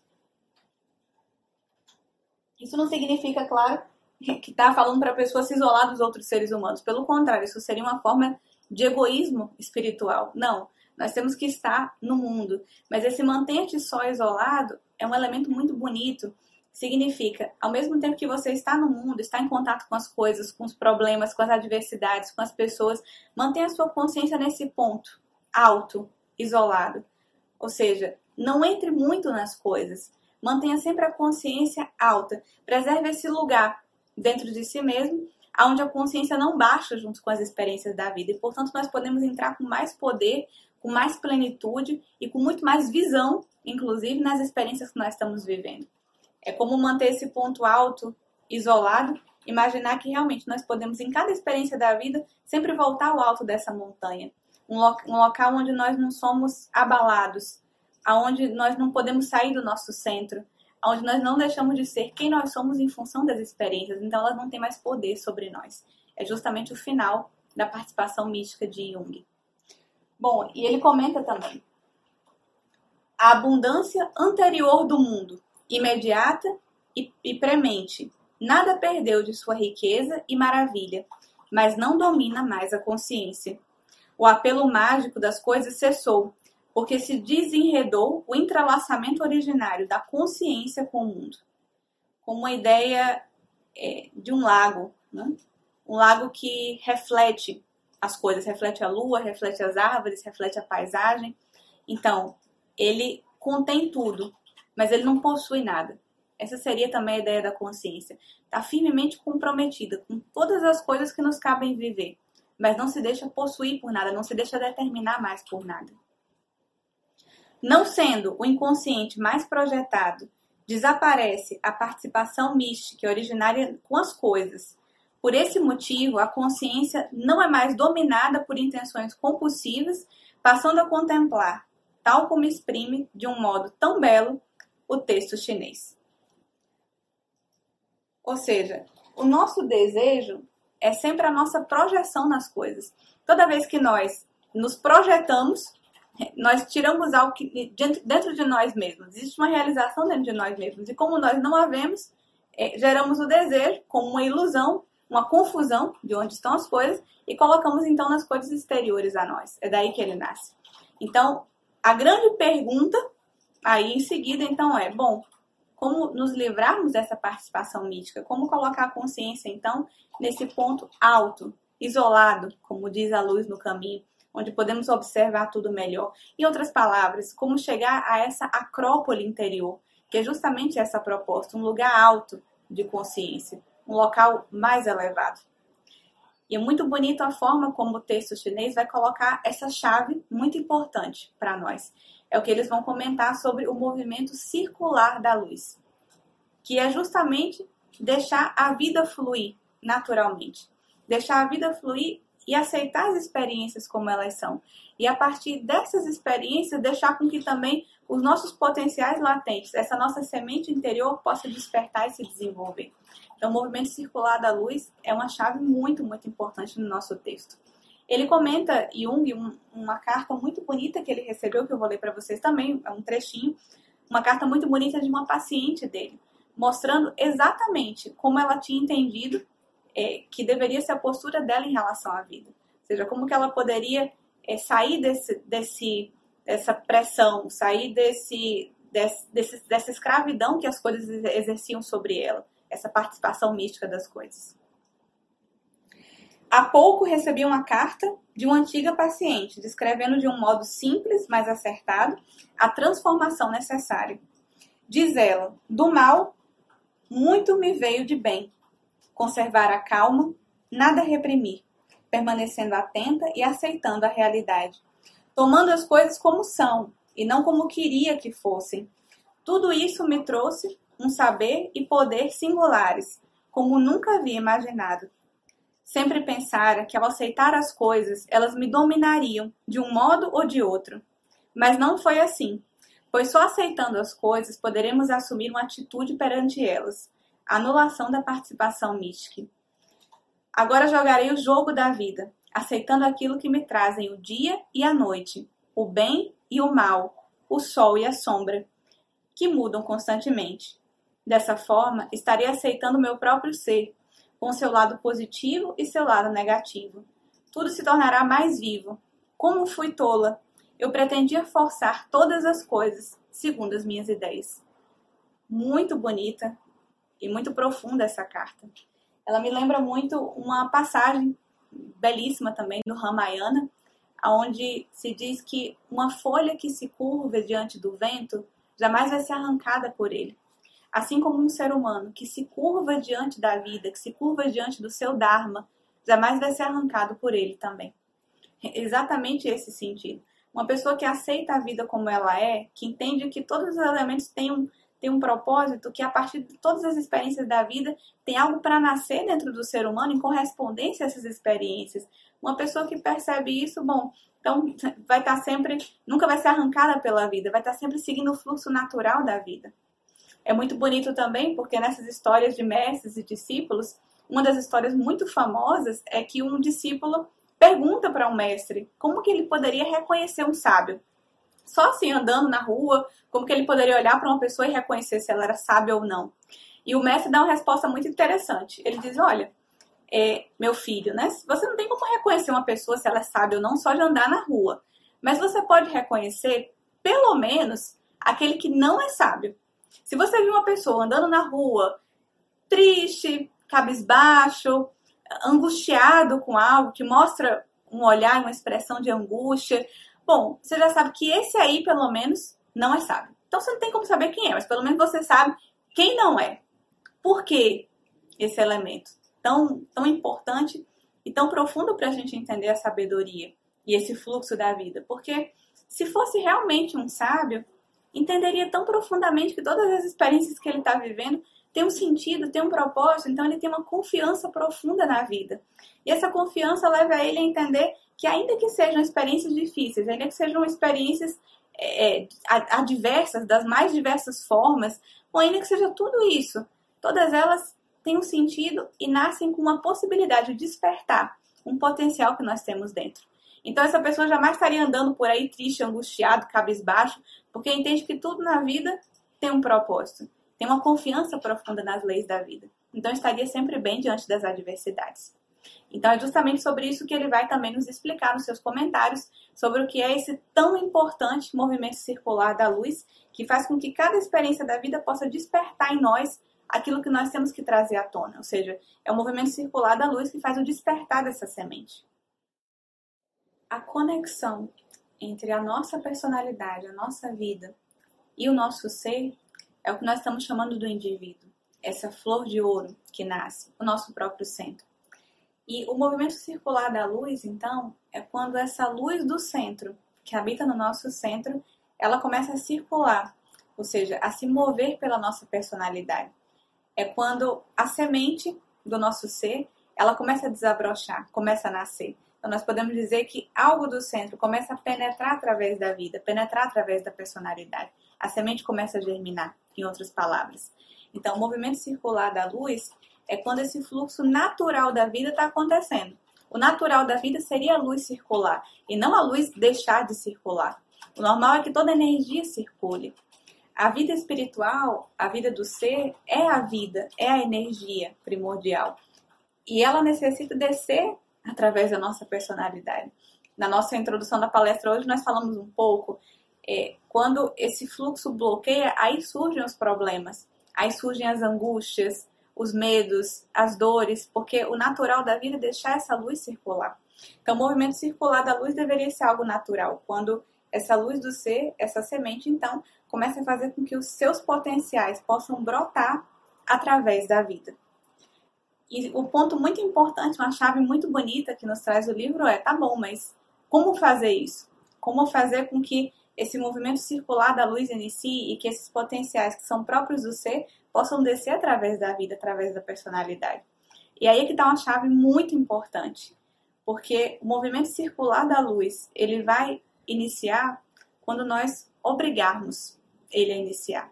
Isso não significa, claro, que está falando para a pessoa se isolar dos outros seres humanos. Pelo contrário, isso seria uma forma de egoísmo espiritual. Não, nós temos que estar no mundo. Mas esse manter-te só isolado é um elemento muito bonito. Significa, ao mesmo tempo que você está no mundo, está em contato com as coisas, com os problemas, com as adversidades, com as pessoas, mantenha a sua consciência nesse ponto, alto, isolado. Ou seja, não entre muito nas coisas. Mantenha sempre a consciência alta. Preserve esse lugar dentro de si mesmo, onde a consciência não baixa junto com as experiências da vida. E, portanto, nós podemos entrar com mais poder, com mais plenitude e com muito mais visão, inclusive, nas experiências que nós estamos vivendo. É como manter esse ponto alto, isolado, imaginar que realmente nós podemos, em cada experiência da vida, sempre voltar ao alto dessa montanha. Um, lo- um local onde nós não somos abalados, onde nós não podemos sair do nosso centro, onde nós não deixamos de ser quem nós somos em função das experiências, então elas não têm mais poder sobre nós. É justamente o final da participação mística de Jung. Bom, e ele comenta também, a abundância anterior do mundo, imediata e, e premente, nada perdeu de sua riqueza e maravilha, mas não domina mais a consciência. O apelo mágico das coisas cessou, porque se desenredou o entrelaçamento originário da consciência com o mundo. Como uma ideia é, de um lago, né? Um lago que reflete as coisas, reflete a lua, reflete as árvores, reflete a paisagem. Então, ele contém tudo, mas ele não possui nada. Essa seria também a ideia da consciência. Está firmemente comprometida com todas as coisas que nos cabem viver, mas não se deixa possuir por nada, não se deixa determinar mais por nada. Não sendo o inconsciente mais projetado, desaparece a participação mística originária com as coisas. Por esse motivo, a consciência não é mais dominada por intenções compulsivas, passando a contemplar, tal como exprime de um modo tão belo o texto chinês. Ou seja, o nosso desejo é sempre a nossa projeção nas coisas. Toda vez que nós nos projetamos, nós tiramos algo que, dentro de nós mesmos. Existe uma realização dentro de nós mesmos. E como nós não a vemos, é, geramos o desejo como uma ilusão, uma confusão de onde estão as coisas e colocamos então nas coisas exteriores a nós. É daí que ele nasce. Então, a grande pergunta aí em seguida então é, bom, como nos livrarmos dessa participação mística? Como colocar a consciência então nesse ponto alto, isolado, como diz a luz no caminho, onde podemos observar tudo melhor. Em outras palavras, como chegar a essa acrópole interior, que é justamente essa proposta, um lugar alto de consciência, um local mais elevado. E é muito bonito a forma como o texto chinês vai colocar essa chave muito importante para nós. É o que eles vão comentar sobre o movimento circular da luz, que é justamente deixar a vida fluir naturalmente. Deixar a vida fluir e aceitar as experiências como elas são. E a partir dessas experiências, deixar com que também os nossos potenciais latentes, essa nossa semente interior, possa despertar e se desenvolver. Então, o movimento circular da luz é uma chave muito, muito importante no nosso texto. Ele comenta, Jung, um, uma carta muito bonita que ele recebeu, que eu vou ler para vocês também, é um trechinho, uma carta muito bonita de uma paciente dele, mostrando exatamente como ela tinha entendido é, que deveria ser a postura dela em relação à vida. Ou seja, como que ela poderia é, sair desse, desse, dessa pressão, sair desse, desse, desse, dessa escravidão que as coisas exerciam sobre ela, essa participação mística das coisas. Há pouco recebi uma carta de uma antiga paciente, descrevendo de um modo simples, mas acertado, a transformação necessária. Diz ela, do mal, muito me veio de bem. Conservar a calma, nada reprimir, permanecendo atenta e aceitando a realidade. Tomando as coisas como são, e não como queria que fossem. Tudo isso me trouxe um saber e poder singulares, como nunca havia imaginado. Sempre pensara que ao aceitar as coisas, elas me dominariam de um modo ou de outro. Mas não foi assim, pois só aceitando as coisas poderemos assumir uma atitude perante elas, a anulação da participação mística. Agora jogarei o jogo da vida, aceitando aquilo que me trazem o dia e a noite, o bem e o mal, o sol e a sombra, que mudam constantemente. Dessa forma, estarei aceitando o meu próprio ser, com seu lado positivo e seu lado negativo. Tudo se tornará mais vivo. Como fui tola, eu pretendia forçar todas as coisas segundo as minhas ideias. Muito bonita e muito profunda essa carta. Ela me lembra muito uma passagem belíssima também no Ramayana, onde se diz que uma folha que se curva diante do vento jamais vai ser arrancada por ele. Assim como um ser humano que se curva diante da vida, que se curva diante do seu Dharma, jamais vai ser arrancado por ele também. É exatamente esse sentido. Uma pessoa que aceita a vida como ela é, que entende que todos os elementos têm um, têm um propósito, que a partir de todas as experiências da vida tem algo para nascer dentro do ser humano em correspondência a essas experiências. Uma pessoa que percebe isso, bom, então vai estar sempre, nunca vai ser arrancada pela vida, vai estar sempre seguindo o fluxo natural da vida. É muito bonito também, porque nessas histórias de mestres e discípulos, uma das histórias muito famosas é que um discípulo pergunta para um mestre como que ele poderia reconhecer um sábio. Só assim, andando na rua, como que ele poderia olhar para uma pessoa e reconhecer se ela era sábia ou não. E o mestre dá uma resposta muito interessante. Ele diz, olha, é, meu filho, né? Você não tem como reconhecer uma pessoa se ela é sábia ou não só de andar na rua. Mas você pode reconhecer, pelo menos, aquele que não é sábio. Se você viu uma pessoa andando na rua, triste, cabisbaixo, angustiado com algo, que mostra um olhar, uma expressão de angústia, bom, você já sabe que esse aí, pelo menos, não é sábio. Então você não tem como saber quem é, mas pelo menos você sabe quem não é. Por que esse elemento tão, tão importante e tão profundo para a gente entender a sabedoria e esse fluxo da vida? Porque se fosse realmente um sábio, entenderia tão profundamente que todas as experiências que ele está vivendo têm um sentido, têm um propósito, então ele tem uma confiança profunda na vida. E essa confiança leva ele a entender que ainda que sejam experiências difíceis, ainda que sejam experiências é, adversas, das mais diversas formas, ou ainda que seja tudo isso, todas elas têm um sentido e nascem com uma possibilidade de despertar um potencial que nós temos dentro. Então essa pessoa jamais estaria andando por aí triste, angustiado, cabisbaixo, porque entende que tudo na vida tem um propósito, tem uma confiança profunda nas leis da vida. Então estaria sempre bem diante das adversidades. Então é justamente sobre isso que ele vai também nos explicar nos seus comentários, sobre o que é esse tão importante movimento circular da luz, que faz com que cada experiência da vida possa despertar em nós aquilo que nós temos que trazer à tona. Ou seja, é o movimento circular da luz que faz o despertar dessa semente. A conexão entre a nossa personalidade, a nossa vida e o nosso ser é o que nós estamos chamando do indivíduo. Essa flor de ouro que nasce, o nosso próprio centro. E o movimento circular da luz, então, é quando essa luz do centro, que habita no nosso centro, ela começa a circular, ou seja, a se mover pela nossa personalidade. É quando a semente do nosso ser, ela começa a desabrochar, começa a nascer. Então, nós podemos dizer que algo do centro começa a penetrar através da vida, penetrar através da personalidade. A semente começa a germinar, em outras palavras. Então, o movimento circular da luz é quando esse fluxo natural da vida está acontecendo. O natural da vida seria a luz circular, e não a luz deixar de circular. O normal é que toda energia circule. A vida espiritual, a vida do ser, é a vida, é a energia primordial. E ela necessita descer através da nossa personalidade. Na nossa introdução da palestra hoje, nós falamos um pouco, é, quando esse fluxo bloqueia, aí surgem os problemas, aí surgem as angústias, os medos, as dores, porque o natural da vida é deixar essa luz circular. Então, o movimento circular da luz deveria ser algo natural, quando essa luz do ser, essa semente, então, começa a fazer com que os seus potenciais possam brotar através da vida. E o ponto muito importante, uma chave muito bonita que nos traz o livro é, tá bom, mas como fazer isso? Como fazer com que esse movimento circular da luz inicie e que esses potenciais que são próprios do ser possam descer através da vida, através da personalidade? E aí é que está uma chave muito importante, porque o movimento circular da luz, ele vai iniciar quando nós obrigarmos ele a iniciar.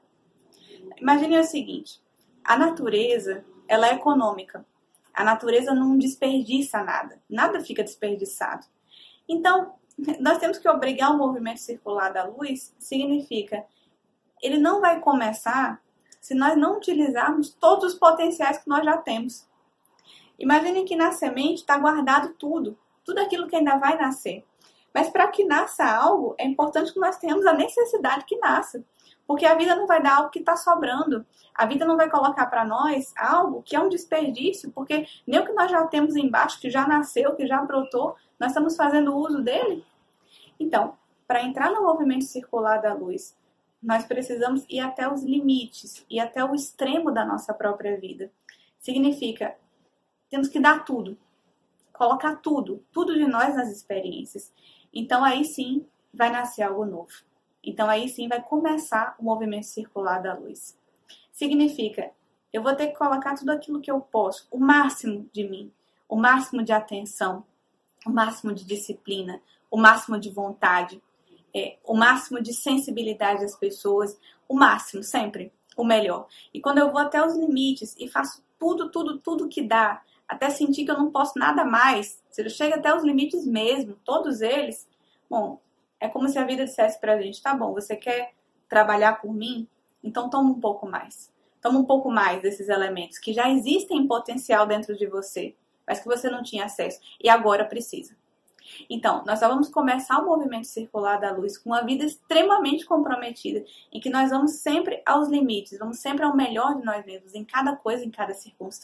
Imagine o seguinte, a natureza, ela é econômica. A natureza não desperdiça nada. Nada fica desperdiçado. Então, nós temos que obrigar o movimento circular da luz, significa, ele não vai começar se nós não utilizarmos todos os potenciais que nós já temos. Imaginem que na semente está guardado tudo, tudo aquilo que ainda vai nascer. Mas para que nasça algo, é importante que nós tenhamos a necessidade que nasça. Porque a vida não vai dar algo que está sobrando. A vida não vai colocar para nós algo que é um desperdício, porque nem o que nós já temos embaixo, que já nasceu, que já brotou, nós estamos fazendo uso dele. Então, para entrar no movimento circular da luz, nós precisamos ir até os limites, ir até o extremo da nossa própria vida. Significa, temos que dar tudo, colocar tudo, tudo de nós nas experiências. Então, aí sim, vai nascer algo novo. Então, aí sim vai começar o movimento circular da luz. Significa, eu vou ter que colocar tudo aquilo que eu posso, o máximo de mim, o máximo de atenção, o máximo de disciplina, o máximo de vontade, é, o máximo de sensibilidade das pessoas, o máximo, sempre, o melhor. E quando eu vou até os limites e faço tudo, tudo, tudo que dá, até sentir que eu não posso nada mais, se eu chego até os limites mesmo, todos eles, bom, é como se a vida dissesse pra gente, tá bom, você quer trabalhar por mim? Então toma um pouco mais. Toma um pouco mais desses elementos que já existem em potencial dentro de você, mas que você não tinha acesso e agora precisa. Então, nós só vamos começar o movimento circular da luz com uma vida extremamente comprometida, em que nós vamos sempre aos limites, vamos sempre ao melhor de nós mesmos, em cada coisa, em cada circunstância.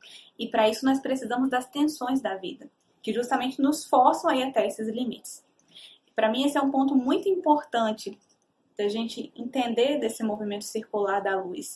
E para isso nós precisamos das tensões da vida, que justamente nos forçam a ir até esses limites. Para mim esse é um ponto muito importante da gente entender desse movimento circular da luz.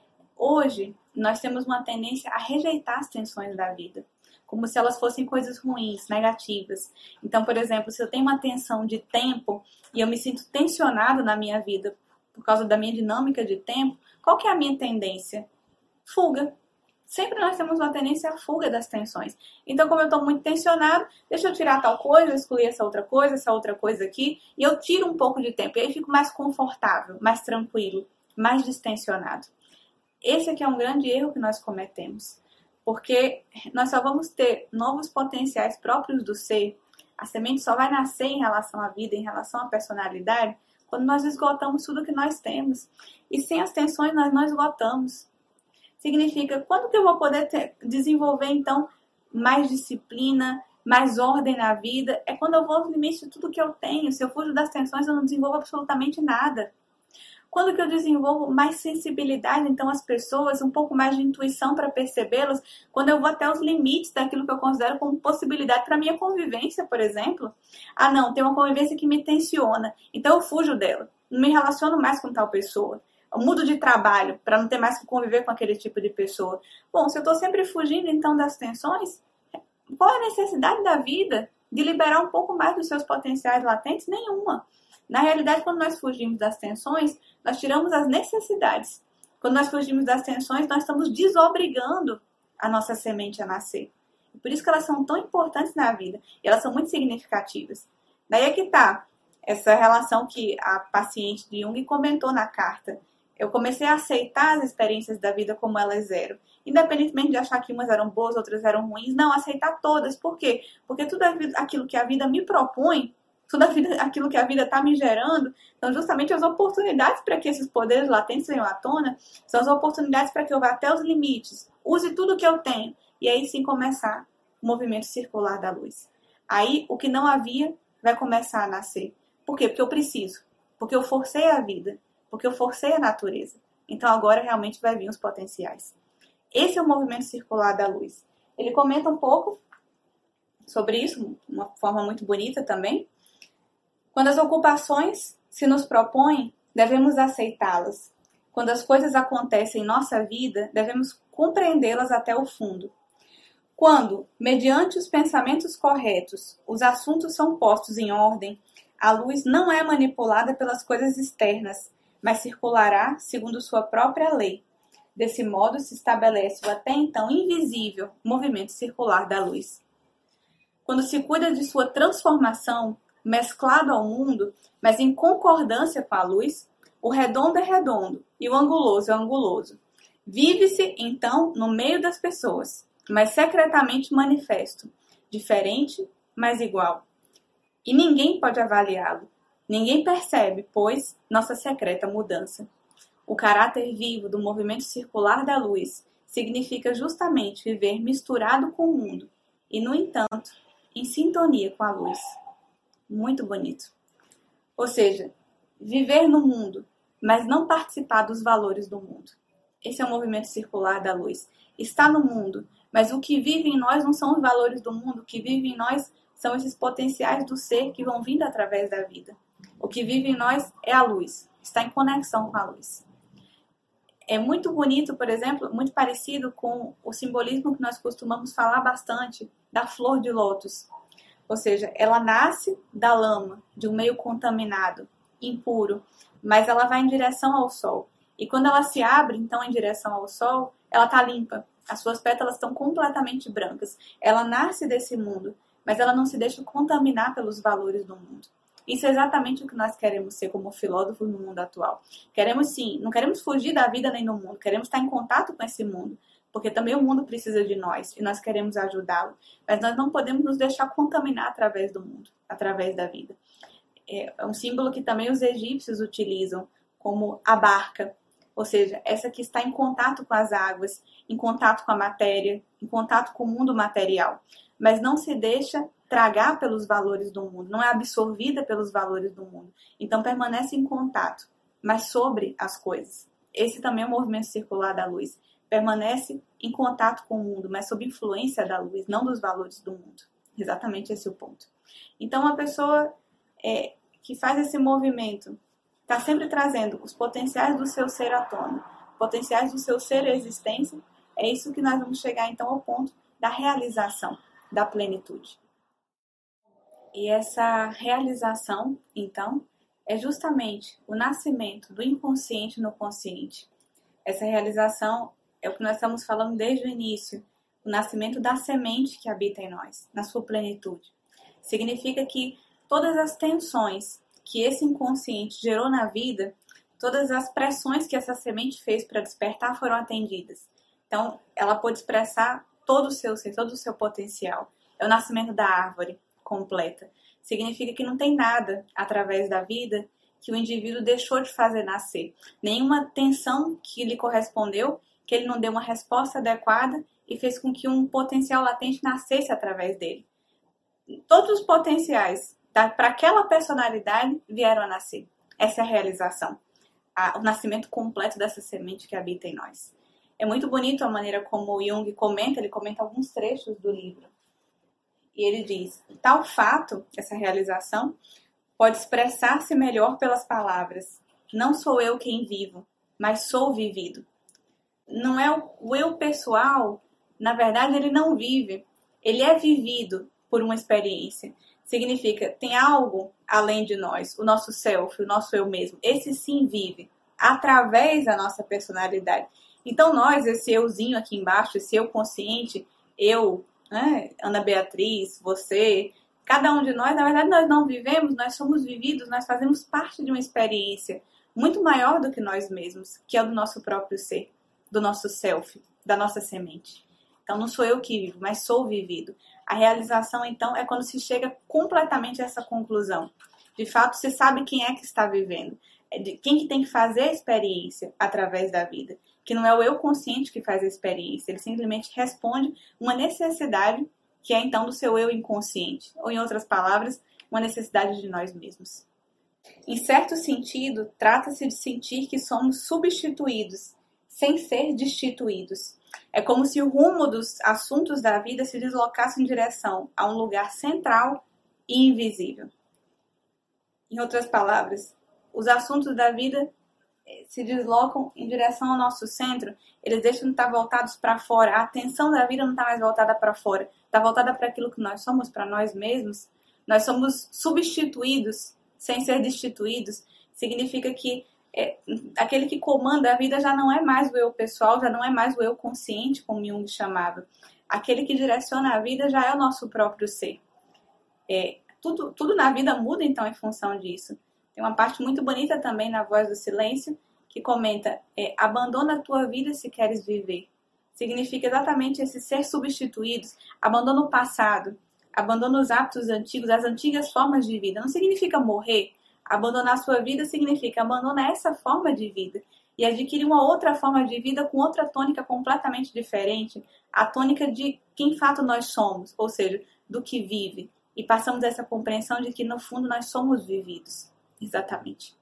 Hoje, nós temos uma tendência a rejeitar as tensões da vida, como se elas fossem coisas ruins, negativas. Então, por exemplo, se eu tenho uma tensão de tempo e eu me sinto tensionado na minha vida por causa da minha dinâmica de tempo, qual que é a minha tendência? Fuga. Sempre nós temos uma tendência à fuga das tensões. Então, como eu estou muito tensionado, deixa eu tirar tal coisa, excluir essa outra coisa, essa outra coisa aqui, e eu tiro um pouco de tempo. E aí fico mais confortável, mais tranquilo, mais distensionado. Esse aqui é um grande erro que nós cometemos, porque nós só vamos ter novos potenciais próprios do ser, a semente só vai nascer em relação à vida, em relação à personalidade, quando nós esgotamos tudo que nós temos. E sem as tensões nós não esgotamos. Significa, quando que eu vou poder ter, desenvolver então mais disciplina, mais ordem na vida? É quando eu vou aos limites de tudo que eu tenho. Se eu fujo das tensões, eu não desenvolvo absolutamente nada. Quando que eu desenvolvo mais sensibilidade, então, às pessoas, um pouco mais de intuição para percebê-las, quando eu vou até os limites daquilo que eu considero como possibilidade para minha convivência, por exemplo. Ah, não, tem uma convivência que me tensiona, então eu fujo dela, não me relaciono mais com tal pessoa. Eu mudo de trabalho para não ter mais que conviver com aquele tipo de pessoa. Bom, se eu estou sempre fugindo, então, das tensões, qual é a necessidade da vida de liberar um pouco mais dos seus potenciais latentes? Nenhuma. Na realidade, quando nós fugimos das tensões, nós tiramos as necessidades. Quando nós fugimos das tensões, nós estamos desobrigando a nossa semente a nascer. Por isso que elas são tão importantes na vida. E elas são muito significativas. Daí é que está essa relação que a paciente de Jung comentou na carta. Eu comecei a aceitar as experiências da vida como elas eram. Independentemente de achar que umas eram boas, outras eram ruins. Não, aceitar todas. Por quê? Porque tudo aquilo que a vida me propõe, tudo aquilo que a vida está me gerando, são justamente as oportunidades para que esses poderes latentes venham à tona, são as oportunidades para que eu vá até os limites, use tudo que eu tenho, e aí sim começar o movimento circular da luz. Aí o que não havia vai começar a nascer. Por quê? Porque eu preciso, porque eu forcei a vida, porque eu forcei a natureza. Então agora realmente vai vir os potenciais. Esse é o movimento circular da luz. Ele comenta um pouco sobre isso, de uma forma muito bonita também. Quando as ocupações se nos propõem, devemos aceitá-las. Quando as coisas acontecem em nossa vida, devemos compreendê-las até o fundo. Quando, mediante os pensamentos corretos, os assuntos são postos em ordem, a luz não é manipulada pelas coisas externas, mas circulará segundo sua própria lei. Desse modo se estabelece o até então invisível movimento circular da luz. Quando se cuida de sua transformação, mesclado ao mundo, mas em concordância com a luz, o redondo é redondo e o anguloso é anguloso. Vive-se, então, no meio das pessoas, mas secretamente manifesto, diferente, mas igual. E ninguém pode avaliá-lo. Ninguém percebe, pois, nossa secreta mudança. O caráter vivo do movimento circular da luz significa justamente viver misturado com o mundo e, no entanto, em sintonia com a luz. Muito bonito. Ou seja, viver no mundo, mas não participar dos valores do mundo. Esse é o movimento circular da luz. Está no mundo, mas o que vive em nós não são os valores do mundo. O que vive em nós são esses potenciais do ser que vão vindo através da vida. O que vive em nós é a luz. Está em conexão com a luz. É muito bonito, por exemplo, muito parecido com o simbolismo que nós costumamos falar bastante da flor de lótus. Ou seja, ela nasce da lama, de um meio contaminado, impuro, mas ela vai em direção ao sol. E quando ela se abre, então, em direção ao sol, ela está limpa. As suas pétalas estão completamente brancas. Ela nasce desse mundo, mas ela não se deixa contaminar pelos valores do mundo. Isso é exatamente o que nós queremos ser como filósofos no mundo atual. Queremos sim, não queremos fugir da vida nem do mundo, queremos estar em contato com esse mundo. Porque também o mundo precisa de nós e nós queremos ajudá-lo. Mas nós não podemos nos deixar contaminar através do mundo, através da vida. É um símbolo que também os egípcios utilizam como a barca. Ou seja, essa que está em contato com as águas, em contato com a matéria, em contato com o mundo material. Mas não se deixa tragar pelos valores do mundo, não é absorvida pelos valores do mundo. Então permanece em contato, mas sobre as coisas. esse também é o movimento circular da luz. Permanece em contato com o mundo, mas sob influência da luz, não dos valores do mundo. Exatamente esse é o ponto. Então, uma pessoa é, que faz esse movimento está sempre trazendo os potenciais do seu ser à tona, potenciais do seu ser e existência. É isso que nós vamos chegar, então, ao ponto da realização, da plenitude. E essa realização, então, é justamente o nascimento do inconsciente no consciente. Essa realização é o que nós estamos falando desde o início, o nascimento da semente que habita em nós, na sua plenitude. Significa que todas as tensões que esse inconsciente gerou na vida, todas as pressões que essa semente fez para despertar foram atendidas. Então, ela pôde expressar todo o seu ser, todo o seu potencial. É o nascimento da árvore completa. Significa que não tem nada através da vida que o indivíduo deixou de fazer nascer. Nenhuma tensão que lhe correspondeu, que ele não deu uma resposta adequada e fez com que um potencial latente nascesse através dele. Todos os potenciais para aquela personalidade vieram a nascer. Essa é a realização, a, o nascimento completo dessa semente que habita em nós. É muito bonito a maneira como o Jung comenta, ele comenta alguns trechos do livro. E ele diz, tal fato, essa realização, pode expressar-se melhor pelas palavras. Não sou eu quem vivo, mas sou vivido. Não é o, o eu pessoal, na verdade ele não vive, ele é vivido por uma experiência. Significa, tem algo além de nós, o nosso self, o nosso eu mesmo. Esse sim vive, através da nossa personalidade. Então nós, esse euzinho aqui embaixo, esse eu consciente, eu, né, Ana Beatriz, você, cada um de nós, na verdade nós não vivemos, nós somos vividos, nós fazemos parte de uma experiência muito maior do que nós mesmos, que é o do nosso próprio ser, do nosso self, da nossa semente. Então não sou eu que vivo, mas sou vivido. A realização, então, é quando se chega completamente a essa conclusão. De fato, se sabe quem é que está vivendo. É de quem que tem que fazer a experiência através da vida. Que não é o eu consciente que faz a experiência. Ele simplesmente responde uma necessidade que é, então, do seu eu inconsciente. Ou, em outras palavras, uma necessidade de nós mesmos. Em certo sentido, trata-se de sentir que somos substituídos, sem ser destituídos. É como se o rumo dos assuntos da vida se deslocasse em direção a um lugar central e invisível. Em outras palavras, os assuntos da vida se deslocam em direção ao nosso centro, eles deixam de estar voltados para fora. A atenção da vida não está mais voltada para fora, está voltada para aquilo que nós somos, para nós mesmos. Nós somos substituídos, sem ser destituídos. Significa que É, aquele que comanda a vida já não é mais o eu pessoal, já não é mais o eu consciente, como Jung chamava. Aquele que direciona a vida já é o nosso próprio ser. É, tudo, tudo na vida muda, então, em função disso. Tem uma parte muito bonita também na Voz do Silêncio, que comenta, é, abandona a tua vida se queres viver. Significa exatamente esse ser substituídos, abandona o passado, abandona os hábitos antigos, as antigas formas de vida. Não significa morrer. Abandonar a sua vida significa abandonar essa forma de vida e adquirir uma outra forma de vida com outra tônica completamente diferente, a tônica de quem de fato nós somos, ou seja, do que vive. E passamos essa compreensão de que no fundo nós somos vividos. Exatamente.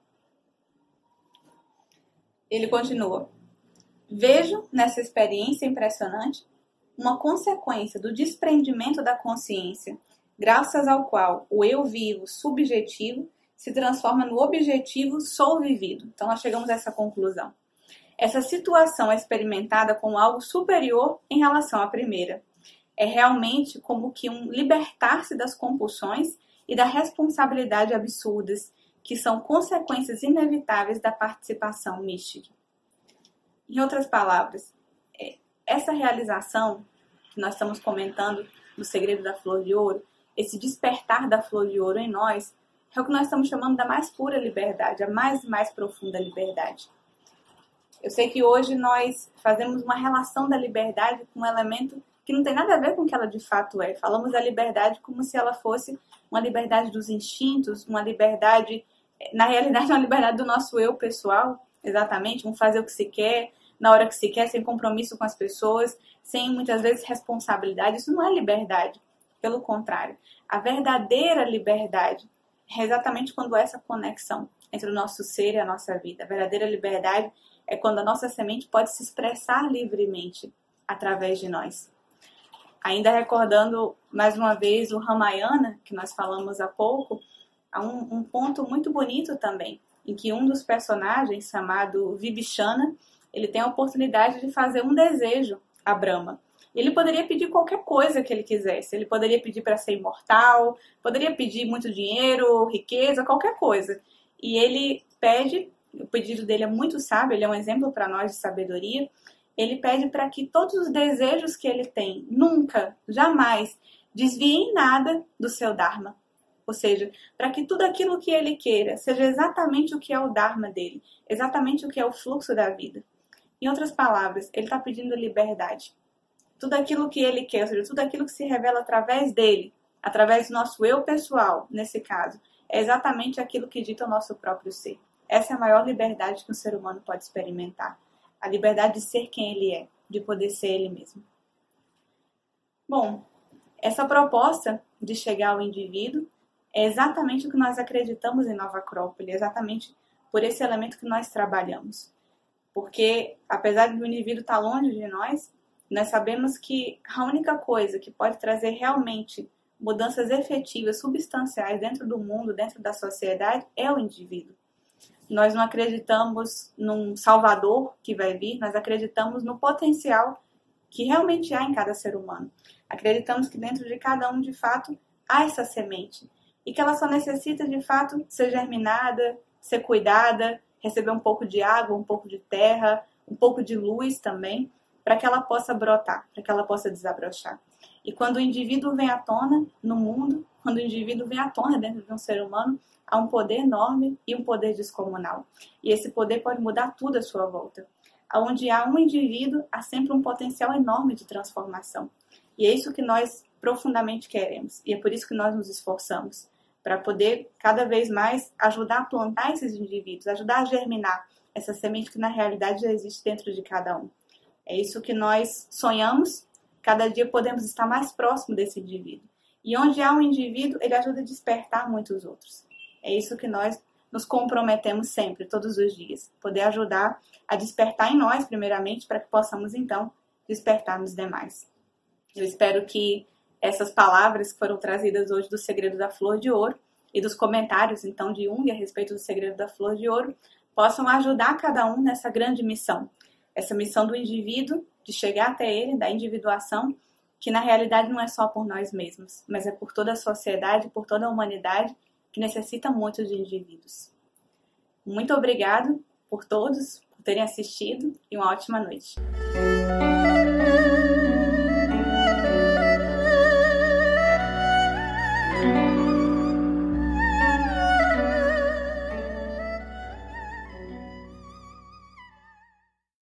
Ele continua. Vejo nessa experiência impressionante uma consequência do desprendimento da consciência, graças ao qual o eu vivo subjetivo se transforma no objetivo sou vivido. Então, nós chegamos a essa conclusão. Essa situação é experimentada como algo superior em relação à primeira. É realmente como que um libertar-se das compulsões e da responsabilidade absurdas, que são consequências inevitáveis da participação mística. Em outras palavras, essa realização que nós estamos comentando no Segredo da Flor de Ouro, esse despertar da Flor de Ouro em nós, é o que nós estamos chamando da mais pura liberdade, a mais mais profunda liberdade. Eu sei que hoje nós fazemos uma relação da liberdade com um elemento que não tem nada a ver com o que ela de fato é. Falamos da liberdade como se ela fosse uma liberdade dos instintos, uma liberdade, na realidade, uma liberdade do nosso eu pessoal, exatamente, vamos fazer o que se quer, na hora que se quer, sem compromisso com as pessoas, sem muitas vezes responsabilidade. Isso não é liberdade, pelo contrário. A verdadeira liberdade é exatamente quando há essa conexão entre o nosso ser e a nossa vida. A verdadeira liberdade é quando a nossa semente pode se expressar livremente através de nós. Ainda recordando mais uma vez o Ramayana, que nós falamos há pouco, há um, um ponto muito bonito também, em que um dos personagens, chamado Vibhishana, ele tem a oportunidade de fazer um desejo a Brahma. Ele poderia pedir qualquer coisa que ele quisesse. Ele poderia pedir para ser imortal, poderia pedir muito dinheiro, riqueza, qualquer coisa. E ele pede, o pedido dele é muito sábio, ele é um exemplo para nós de sabedoria. Ele pede para que todos os desejos que ele tem nunca, jamais, desviem nada do seu Dharma. Ou seja, para que tudo aquilo que ele queira seja exatamente o que é o Dharma dele, exatamente o que é o fluxo da vida. Em outras palavras, ele está pedindo liberdade. Tudo aquilo que ele quer, ou seja, tudo aquilo que se revela através dele, através do nosso eu pessoal, nesse caso, é exatamente aquilo que dita o nosso próprio ser. Essa é a maior liberdade que um ser humano pode experimentar. A liberdade de ser quem ele é, de poder ser ele mesmo. Bom, essa proposta de chegar ao indivíduo é exatamente o que nós acreditamos em Nova Acrópole, é exatamente por esse elemento que nós trabalhamos. Porque, apesar de o indivíduo estar longe de nós, nós sabemos que a única coisa que pode trazer realmente mudanças efetivas, substanciais dentro do mundo, dentro da sociedade, é o indivíduo. Nós não acreditamos num salvador que vai vir, nós acreditamos no potencial que realmente há em cada ser humano. Acreditamos que dentro de cada um, de fato, há essa semente e que ela só necessita, de fato, ser germinada, ser cuidada, receber um pouco de água, um pouco de terra, um pouco de luz também, para que ela possa brotar, para que ela possa desabrochar. E quando o indivíduo vem à tona no mundo, quando o indivíduo vem à tona dentro de um ser humano, há um poder enorme e um poder descomunal. E esse poder pode mudar tudo à sua volta. Onde há um indivíduo, há sempre um potencial enorme de transformação. E é isso que nós profundamente queremos. E é por isso que nós nos esforçamos, para poder cada vez mais ajudar a plantar esses indivíduos, ajudar a germinar essa semente que na realidade já existe dentro de cada um. É isso que nós sonhamos, cada dia podemos estar mais próximo desse indivíduo. E onde há um indivíduo, ele ajuda a despertar muitos outros. É isso que nós nos comprometemos sempre, todos os dias. Poder ajudar a despertar em nós, primeiramente, para que possamos, então, despertar nos demais. Eu espero que essas palavras que foram trazidas hoje do Segredo da Flor de Ouro e dos comentários, então, de Jung a respeito do Segredo da Flor de Ouro, possam ajudar cada um nessa grande missão. Essa missão do indivíduo, de chegar até ele, da individuação, que na realidade não é só por nós mesmos, mas é por toda a sociedade, por toda a humanidade, que necessita muito de indivíduos. Muito obrigado por todos, por terem assistido e uma ótima noite.